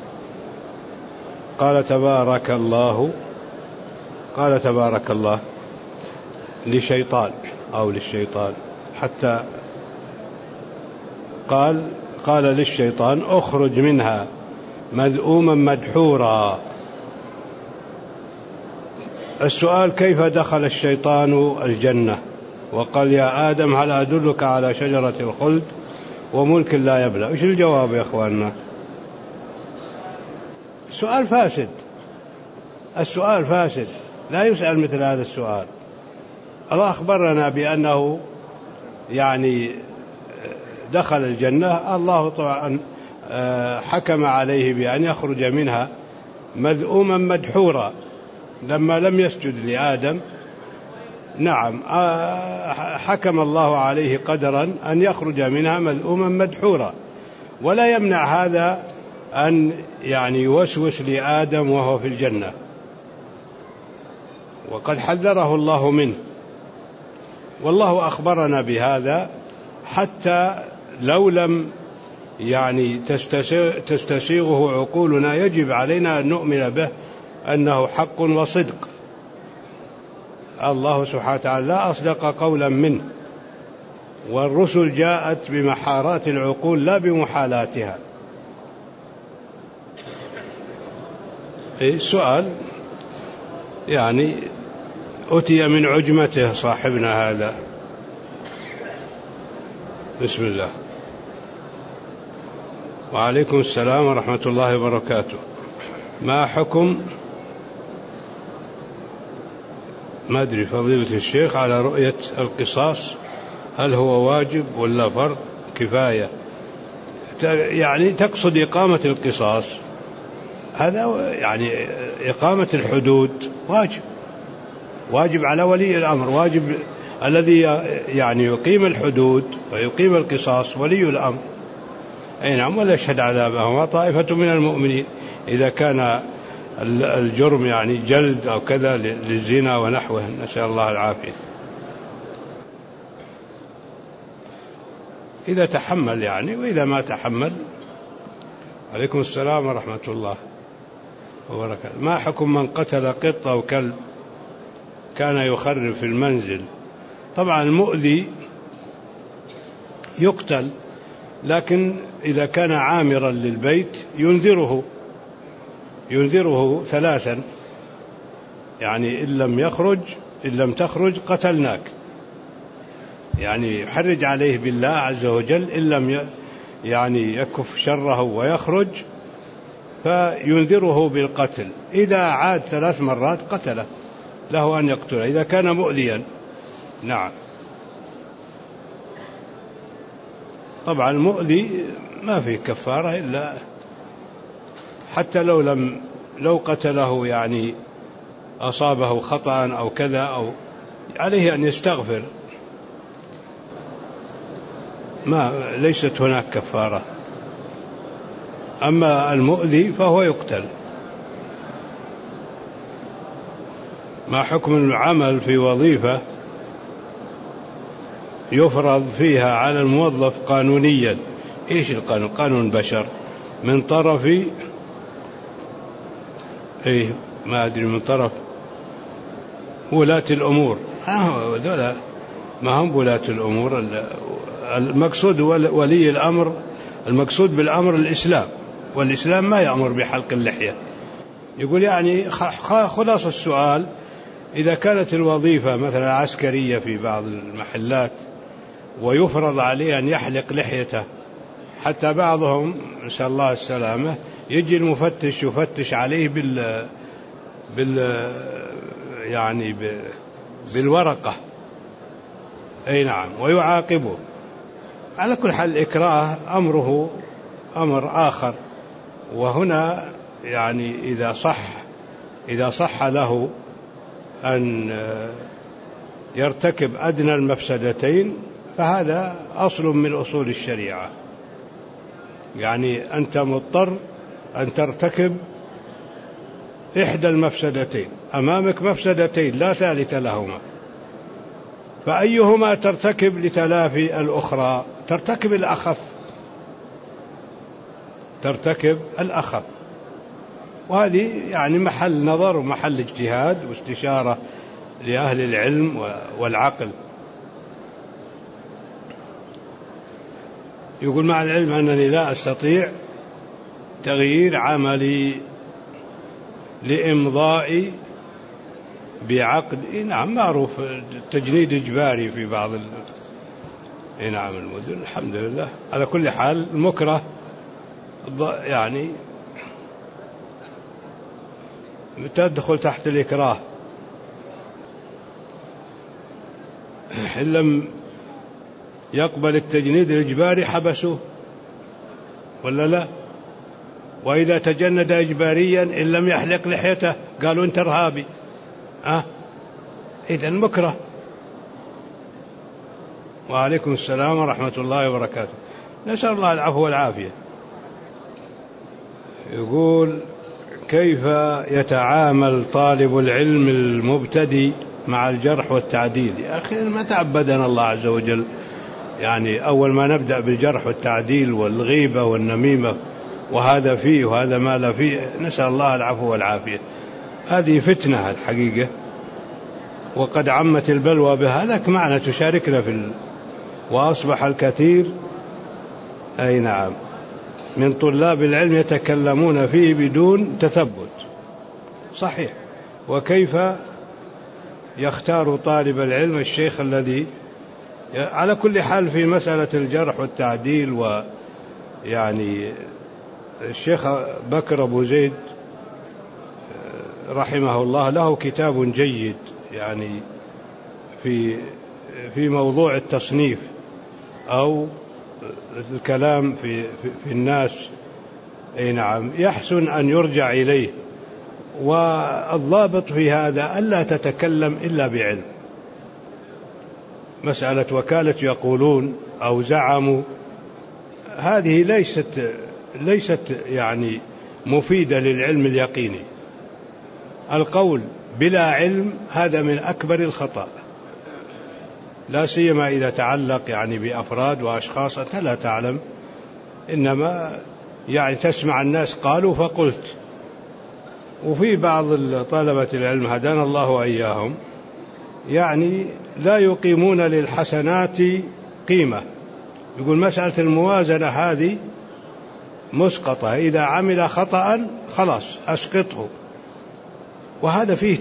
قال تبارك الله لشيطان أو للشيطان، حتى قال للشيطان اخرج منها مذءوما مدحورا. السؤال: كيف دخل الشيطان الجنة وقال يا آدم هل أدلك على شجرة الخلد وملك لا يبلى؟ إيش الجواب يا أخواننا؟ السؤال فاسد، لا يسأل مثل هذا السؤال. الله أخبرنا بأنه يعني دخل الجنة، الله طبعا حكم عليه بأن يخرج منها مذءوما مدحورا لما لم يسجد لآدم. نعم، حكم الله عليه قدرا أن يخرج منها مذءوما مدحورا، ولا يمنع هذا أن يعني يوسوس لآدم وهو في الجنة، وقد حذره الله منه، والله أخبرنا بهذا حتى لو لم يعني تستسيغه عقولنا يجب علينا أن نؤمن به أنه حق وصدق. الله سبحانه وتعالى لا أصدق قولا منه، والرسل جاءت بمحارات العقول لا بمحالاتها. السؤال يعني أتي من عجمته صاحبنا هذا. بسم الله. وعليكم السلام ورحمة الله وبركاته. ما حكم، ما أدري فضيلة الشيخ، على رؤية القصاص، هل هو واجب ولا فرض كفاية؟ يعني تقصد إقامة القصاص، هذا يعني إقامة الحدود واجب على ولي الأمر، واجب الذي يعني يقيم الحدود ويقيم القصاص ولي الأمر. أي نعم. ولا يشهد عذابهما طائفة من المؤمنين إذا كان الجرم يعني جلد أو كذا للزنا ونحوه، نسأل الله العافية. إذا تحمل يعني، وإذا ما تحمل. عليكم السلام ورحمة الله وبركاته. ما حكم من قتل قط أو كلب كان يخرب في المنزل؟ طبعا المؤذي يقتل، لكن إذا كان عامرا للبيت ينذره 3، يعني إن لم تخرج قتلناك، يعني يحرج عليه بالله عز وجل، إن لم يعني يكف شره ويخرج فينذره بالقتل. إذا عاد 3 مرات قتله، له أن يقتله إذا كان مؤذيا. نعم. طبعا المؤذي ما فيه كفارة، إلا حتى لو قتله يعني أصابه خطأ أو كذا، أو عليه أن يستغفر، ليست هناك كفارة. أما المؤذي فهو يقتل. ما حكم العمل في وظيفة يفرض فيها على الموظف قانونيا؟ إيش القانون؟ قانون بشر من طرف ما أدري، من طرف ولاة الأمور. ذولا ما هم ولاة الأمور، المقصود ولي الأمر، المقصود بالأمر الإسلام، والإسلام ما يأمر بحلق اللحية. يقول يعني خلاص السؤال، إذا كانت الوظيفة مثلا عسكرية في بعض المحلات ويفرض عليه أن يحلق لحيته، حتى بعضهم نسأل الله السلامة يجي المفتش يفتش عليه يعني بالورقة. أي نعم. ويعاقبه. على كل حال الإكراه أمره أمر آخر. وهنا يعني إذا صح له أن يرتكب أدنى المفسدتين فهذا أصل من أصول الشريعة. يعني أنت مضطر أن ترتكب إحدى المفسدتين، أمامك مفسدتين لا ثالث لهما، فأيهما ترتكب لتلافي الأخرى؟ ترتكب الأخف. وهذه يعني محل نظر ومحل اجتهاد واستشارة لأهل العلم والعقل. يقول مع العلم أنني لا أستطيع تغيير عملي لإمضاء بعقد. نعم معروف تجنيد إجباري في بعض نعم المدن. الحمد لله. على كل حال المكره يعني تدخل تحت الإكراه، إن لم يقبل التجنيد الإجباري حبسوه ولا لا؟ وإذا تجند إجباريا إن لم يحلق لحيته قالوا أنت إرهابي. إذن مكره. وعليكم السلام ورحمة الله وبركاته. نسأل الله العفو والعافية. يقول كيف يتعامل طالب العلم المبتدئ مع الجرح والتعديل؟ يا أخي ما تعبدنا الله عز وجل يعني أول ما نبدأ بالجرح والتعديل والغيبة والنميمة وهذا فيه وهذا ما لا فيه، نسأل الله العفو والعافية. هذه فتنة الحقيقة، وقد عمت البلوى بهذا معنى تشاركنا وأصبح الكثير أي نعم من طلاب العلم يتكلمون فيه بدون تثبت. صحيح. وكيف يختار طالب العلم الشيخ الذي على كل حال في مسألة الجرح والتعديل، ويعني الشيخ بكر أبو زيد رحمه الله له كتاب جيد يعني في موضوع التصنيف أو الكلام في الناس، أي نعم، يحسن أن يرجع إليه. والضابط في هذا ألا تتكلم إلا بعلم. مسألة وكالة يقولون أو زعموا هذه ليست يعني مفيدة للعلم اليقيني. القول بلا علم هذا من أكبر الخطأ، لا سيما إذا تعلق يعني بأفراد وأشخاص أنت لا تعلم، إنما يعني تسمع الناس قالوا فقلت. وفي بعض طلبة العلم هدانا الله وإياهم يعني لا يقيمون للحسنات قيمة، يقول مسألة الموازنة هذه مسقطة، إذا عمل خطأ خلاص أسقطه. وهذا فيه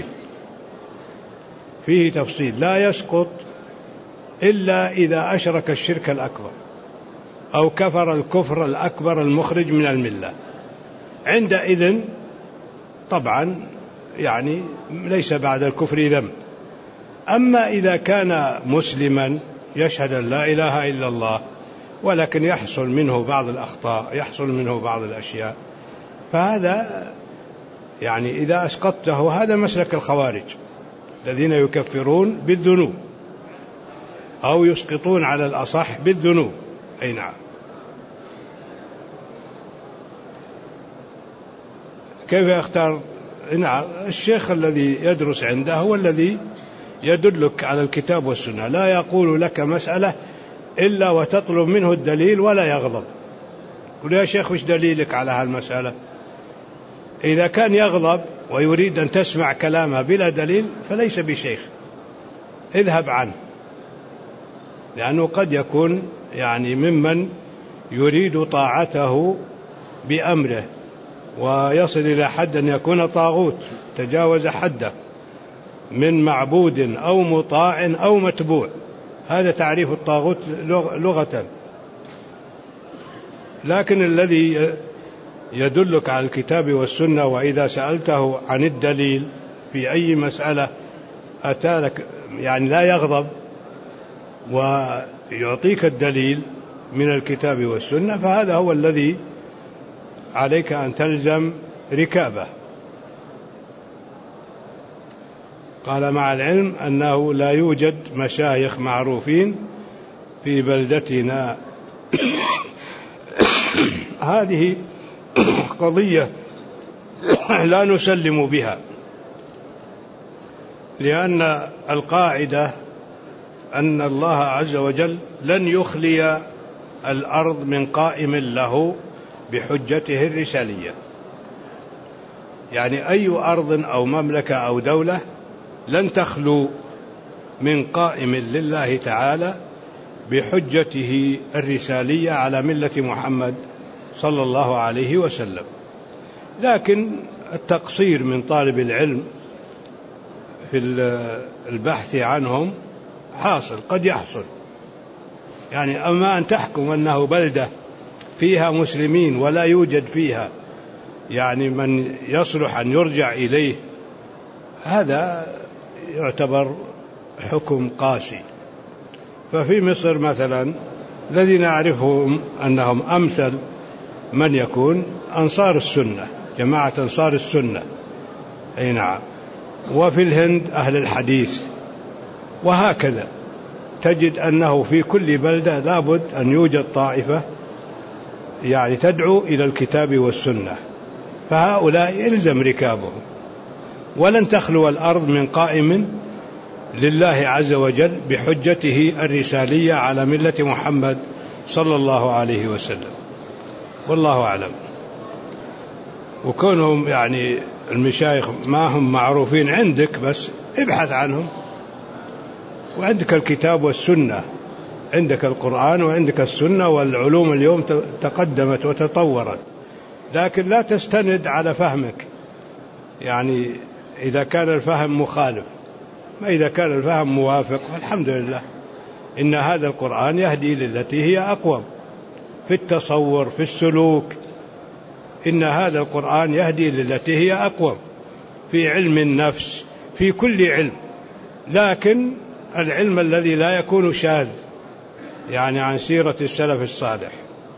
تفصيل، لا يسقط إلا إذا أشرك الشرك الأكبر أو كفر الكفر الأكبر المخرج من الملة، عندئذ طبعا يعني ليس بعد الكفر ذنب. أما إذا كان مسلما يشهد أن لا إله إلا الله ولكن يحصل منه بعض الأخطاء، يحصل منه بعض الأشياء، فهذا يعني إذا أسقطته هذا مسلك الخوارج الذين يكفرون بالذنوب أو يسقطون على الأصح بالذنوب. أي نعم. كيف يختار؟ نعم، الشيخ الذي يدرس عنده هو الذي يدلك على الكتاب والسنة، لا يقول لك مسألة إلا وتطلب منه الدليل ولا يغضب. قل يا شيخ وش دليلك على هالمسألة؟ إذا كان يغضب ويريد أن تسمع كلامه بلا دليل فليس بشيخ، اذهب عنه، لأنه قد يكون يعني ممن يريد طاعته بأمره ويصل إلى حد أن يكون طاغوت، تجاوز حده من معبود أو مطاع أو متبوع. هذا تعريف الطاغوت لغة. لكن الذي يدلك على الكتاب والسنة وإذا سألته عن الدليل في أي مسألة أتالك يعني لا يغضب ويعطيك الدليل من الكتاب والسنة، فهذا هو الذي عليك أن تلزم ركابه. قال مع العلم أنه لا يوجد مشايخ معروفين في بلدتنا. هذه قضية لا نسلم بها، لأن القاعدة أن الله عز وجل لن يخلي الأرض من قائم له بحجته الرسالية. يعني أي أرض أو مملكة أو دولة لن تخلو من قائم لله تعالى بحجته الرسالية على ملة محمد صلى الله عليه وسلم. لكن التقصير من طالب العلم في البحث عنهم حاصل، قد يحصل. يعني أما أن تحكم أنه بلدة فيها مسلمين ولا يوجد فيها يعني من يصلح أن يرجع إليه، هذا يعتبر حكم قاسي. ففي مصر مثلا الذين نعرفهم أنهم أمثل من يكون أنصار السنة، جماعة أنصار السنة. أي نعم. وفي الهند أهل الحديث، وهكذا تجد أنه في كل بلدة لابد أن يوجد طائفة يعني تدعو إلى الكتاب والسنة، فهؤلاء يلزم ركابهم. ولن تخلو الأرض من قائم لله عز وجل بحجته الرسالية على ملة محمد صلى الله عليه وسلم، والله أعلم. وكونهم يعني المشايخ ما هم معروفين عندك، بس ابحث عنهم، وعندك الكتاب والسنة، عندك القرآن وعندك السنة، والعلوم اليوم تقدمت وتطورت، لكن لا تستند على فهمك، يعني إذا كان الفهم مخالف، ما إذا كان الفهم موافق والحمد لله. إن هذا القرآن يهدي للتي هي أقوم في التصور في السلوك، إن هذا القرآن يهدي للتي هي أقوم في علم النفس، في كل علم، لكن العلم الذي لا يكون شاذ، يعني عن سيرة السلف الصالح.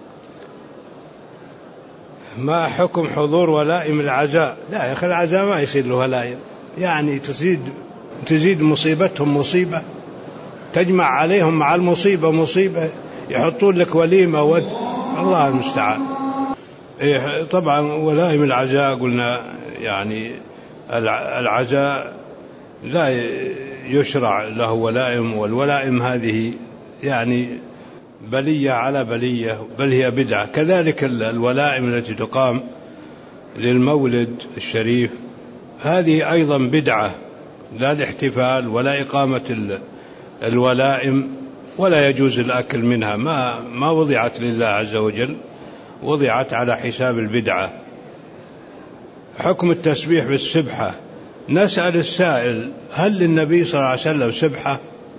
ما حكم حضور ولائم العزاء؟ لا يا أخي، العزاء ما يصير له ولائم، يعني تزيد مصيبتهم مصيبة، تجمع عليهم مع المصيبة مصيبة، يحطون لك وليمة الله المستعان. طبعا ولائم العزاء قلنا يعني العزاء لا يشرع له ولائم، والولائم هذه يعني بلية على بلية، بل هي بدعة. كذلك الولائم التي تقام للمولد الشريف هذه أيضا بدعة، لا الاحتفال ولا إقامة الولائم، ولا يجوز الأكل منها، ما وضعت لله عز وجل، وضعت على حساب البدعة. حكم التسبيح بالسبحة، نسأل السائل هل للنبي صلى الله عليه وسلم سبحة؟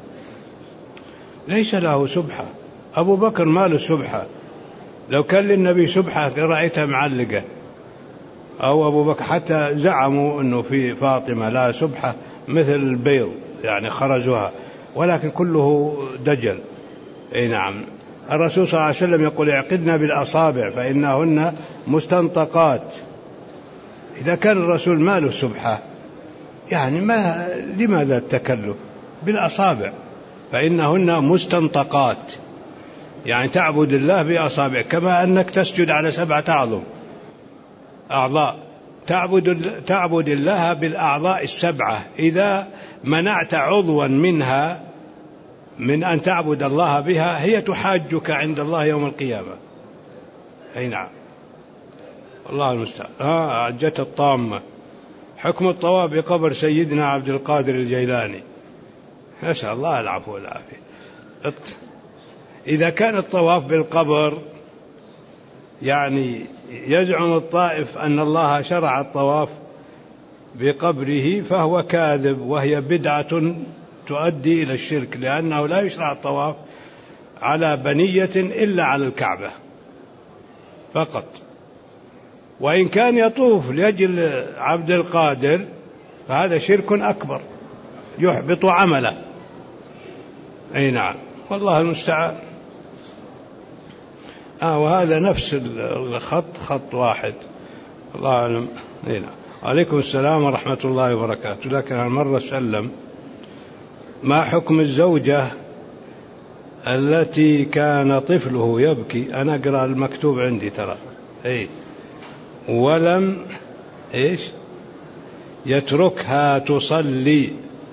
ليس له سبحة، أبو بكر ما له سبحة، لو كان للنبي سبحة رأيتها معلقة، أو أبو بكر حتى زعموا أنه في فاطمة لا سبحة مثل البيض يعني خرزوها، ولكن كله دجل. أي نعم، الرسول صلى الله عليه وسلم يقول اعقدنا بالأصابع فإنهن مستنطقات. إذا كان الرسول ما له سبحة يعني لماذا التكلف بالأصابع؟ فإنهن مستنطقات، يعني تعبد الله بأصابع، كما أنك تسجد على 7 أعضاء، تعبد الله بالأعضاء 7. إذا منعت عضوا منها من أن تعبد الله بها هي تحاجك عند الله يوم القيامة. أي نعم، الله المستعان. عجة الطامة، حكم الطواف بقبر سيدنا عبد القادر الجيلاني، نسأل الله العفو والعافية. إذا كان الطواف بالقبر يعني يزعم الطائف أن الله شرع الطواف بقبره فهو كاذب، وهي بدعة تؤدي إلى الشرك، لأنه لا يشرع الطواف على بنية إلا على الكعبة فقط، وإن كان يطوف لأجل عبد القادر فهذا شرك أكبر يحبط عمله. أي نعم، والله المستعان. وهذا نفس الخط، خط واحد، الله أعلم. نعم. عليكم السلام ورحمة الله وبركاته. لكن المرة سلم، ما حكم الزوجة التي كان طفله يبكي، أنا أقرأ المكتوب عندي ترى، ولم يتركها تصلي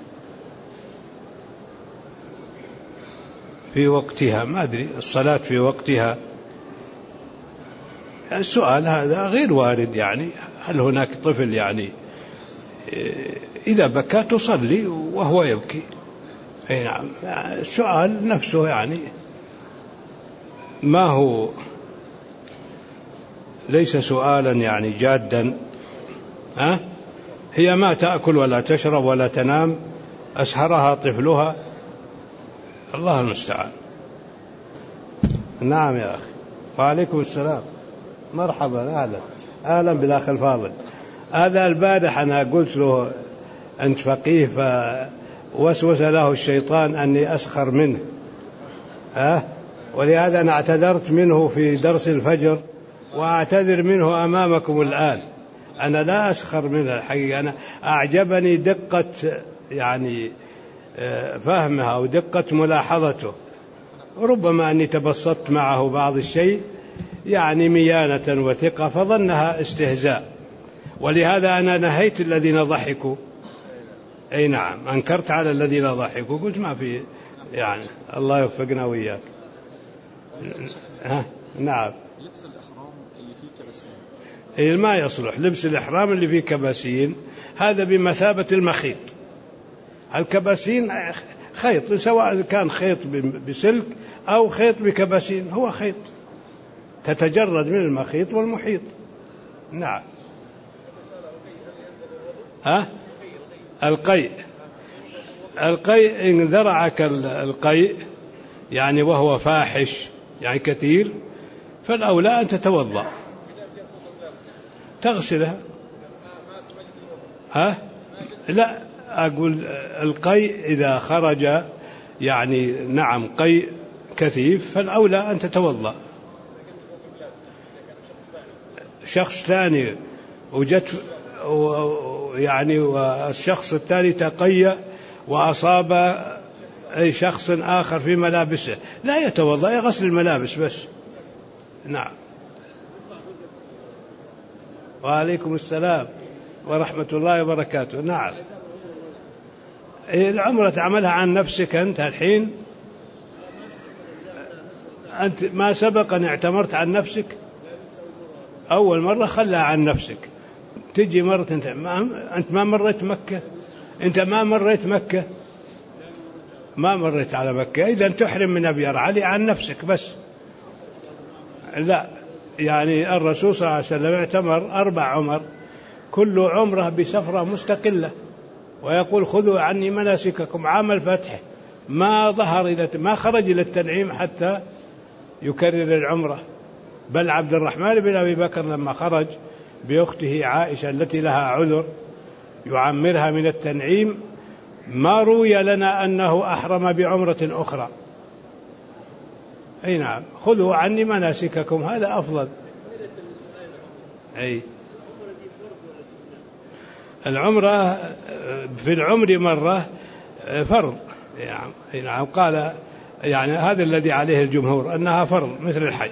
في وقتها، ما أدري الصلاة في وقتها، السؤال هذا غير وارد. يعني هل هناك طفل يعني إذا بكى تصلي وهو يبكي؟ أي نعم، السؤال نفسه يعني ما هو ليس سؤالا يعني جادا. هي ما تأكل ولا تشرب ولا تنام، أسهرها طفلها، الله المستعان. نعم يا أخي، وعليكم السلام، مرحبا، أهلا بالأخ الفاضل. هذا البارح أنا قلت له أنت فقيه، فوسوس له الشيطان أني أسخر منه، ولهذا أنا اعتذرت منه في درس الفجر، وأعتذر منه أمامكم الآن. أنا لا أسخر منه الحقيقة، أنا أعجبني دقة يعني فهمها ودقة ملاحظته، ربما أني تبسطت معه بعض الشيء يعني ميانة وثقة فظنها استهزاء، ولهذا أنا نهيت الذين ضحكوا، أي نعم، أنكرت على الذين ضحكوا وقلت ما في يعني الله يوفقنا وإياك. نعم. لبس الإحرام اللي فيه كباسين ما يصلح لبس الإحرام اللي فيه كباسين، هذا بمثابة المخيط. الكباسين خيط، سواء كان خيط بسلك أو خيط بكباسين، هو خيط تتجرد من المخيط والمحيط. نعم. القيء إن ذرعك القيء يعني وهو فاحش يعني كثير، فالأولى أن تتوضأ تغسلها. لا، أقول القيء إذا خرج يعني نعم قيء كثيف فالأولى أن تتوضأ. شخص ثاني وجت يعني والشخص الثاني تقيأ وأصاب أي شخص آخر في ملابسه، لا يتوضأ، يغسل الملابس بس. نعم. وعليكم السلام ورحمة الله وبركاته. نعم. العمرة تعملها عن نفسك أنت الحين، أنت ما سبق أن اعتمرت عن نفسك أول مرة، خلها عن نفسك. تجي مرة أنت ما مريت مكة، أنت ما مريت مكة، ما مريت على مكة، إذا تحرم من أبيار علي عن نفسك بس. لا، يعني الرسول صلى الله عليه وسلم اعتمر 4 عمر، كل عمره بسفرة مستقلة، ويقول خذوا عني مناسككم. عام الفتح ما خرج إلى التنعيم حتى يكرر العمرة، بل عبد الرحمن بن أبي بكر لما خرج بأخته عائشة التي لها عذر يعمرها من التنعيم ما روي لنا أنه أحرم بعمرة أخرى. أي نعم، خذوا عني مناسككم، هذا أفضل. أي العمرة في العمر مرة فرض يعني. نعم، قال يعني هذا الذي عليه الجمهور أنها فرض مثل الحج.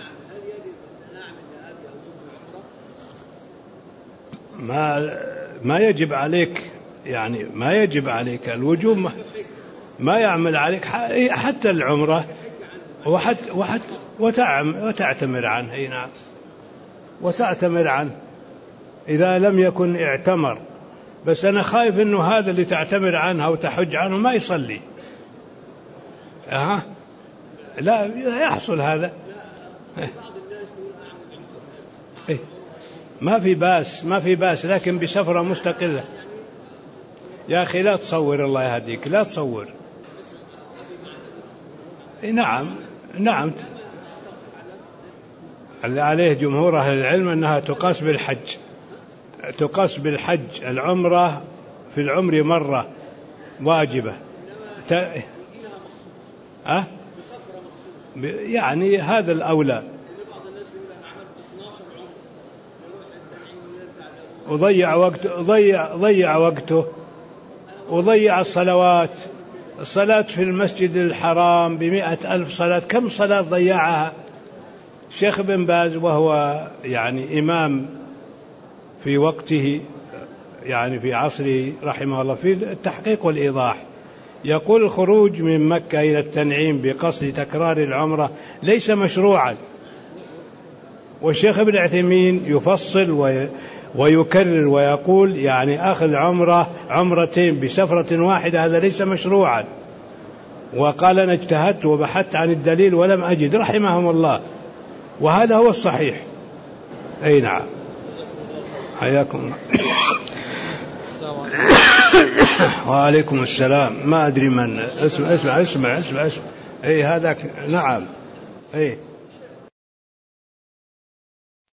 ما يجب عليك يعني، ما يجب عليك الوجوب، ما يعمل عليك حتى العمرة وتعتمر عنه. أي نعم، وتعتمر عنه إذا لم يكن اعتمر. بس أنا خايف إنه هذا اللي تعتمر عنه وتحج عنه ما يصلي. لا يحصل هذا. ما في باس لكن بسفرة مستقلة. يا أخي لا تصور، الله يهديك، لا تصور. نعم اللي عليه جمهور أهل العلم أنها تقاس بالحج. العمرة في العمر مرة واجبة. يعني هذا الأولى. وضيع وقته وضيع الصلاة في المسجد الحرام ب100,000 صلاة. كم صلاة ضيعها شيخ بن باز وهو يعني إمام في وقته يعني في عصره رحمه الله في التحقيق والإيضاح، يقول الخروج من مكة إلى التنعيم بقصد تكرار العمرة ليس مشروعا. والشيخ ابن عثيمين يفصل ويكرر ويقول يعني أخذ عمرتين بسفرة واحدة هذا ليس مشروعا. وقال أنا اجتهدت وبحثت عن الدليل ولم أجد رحمهم الله، وهذا هو الصحيح. أي نعم. حياكم. وعليكم السلام. ما أدري من اسمع. أي هذاك. نعم. أي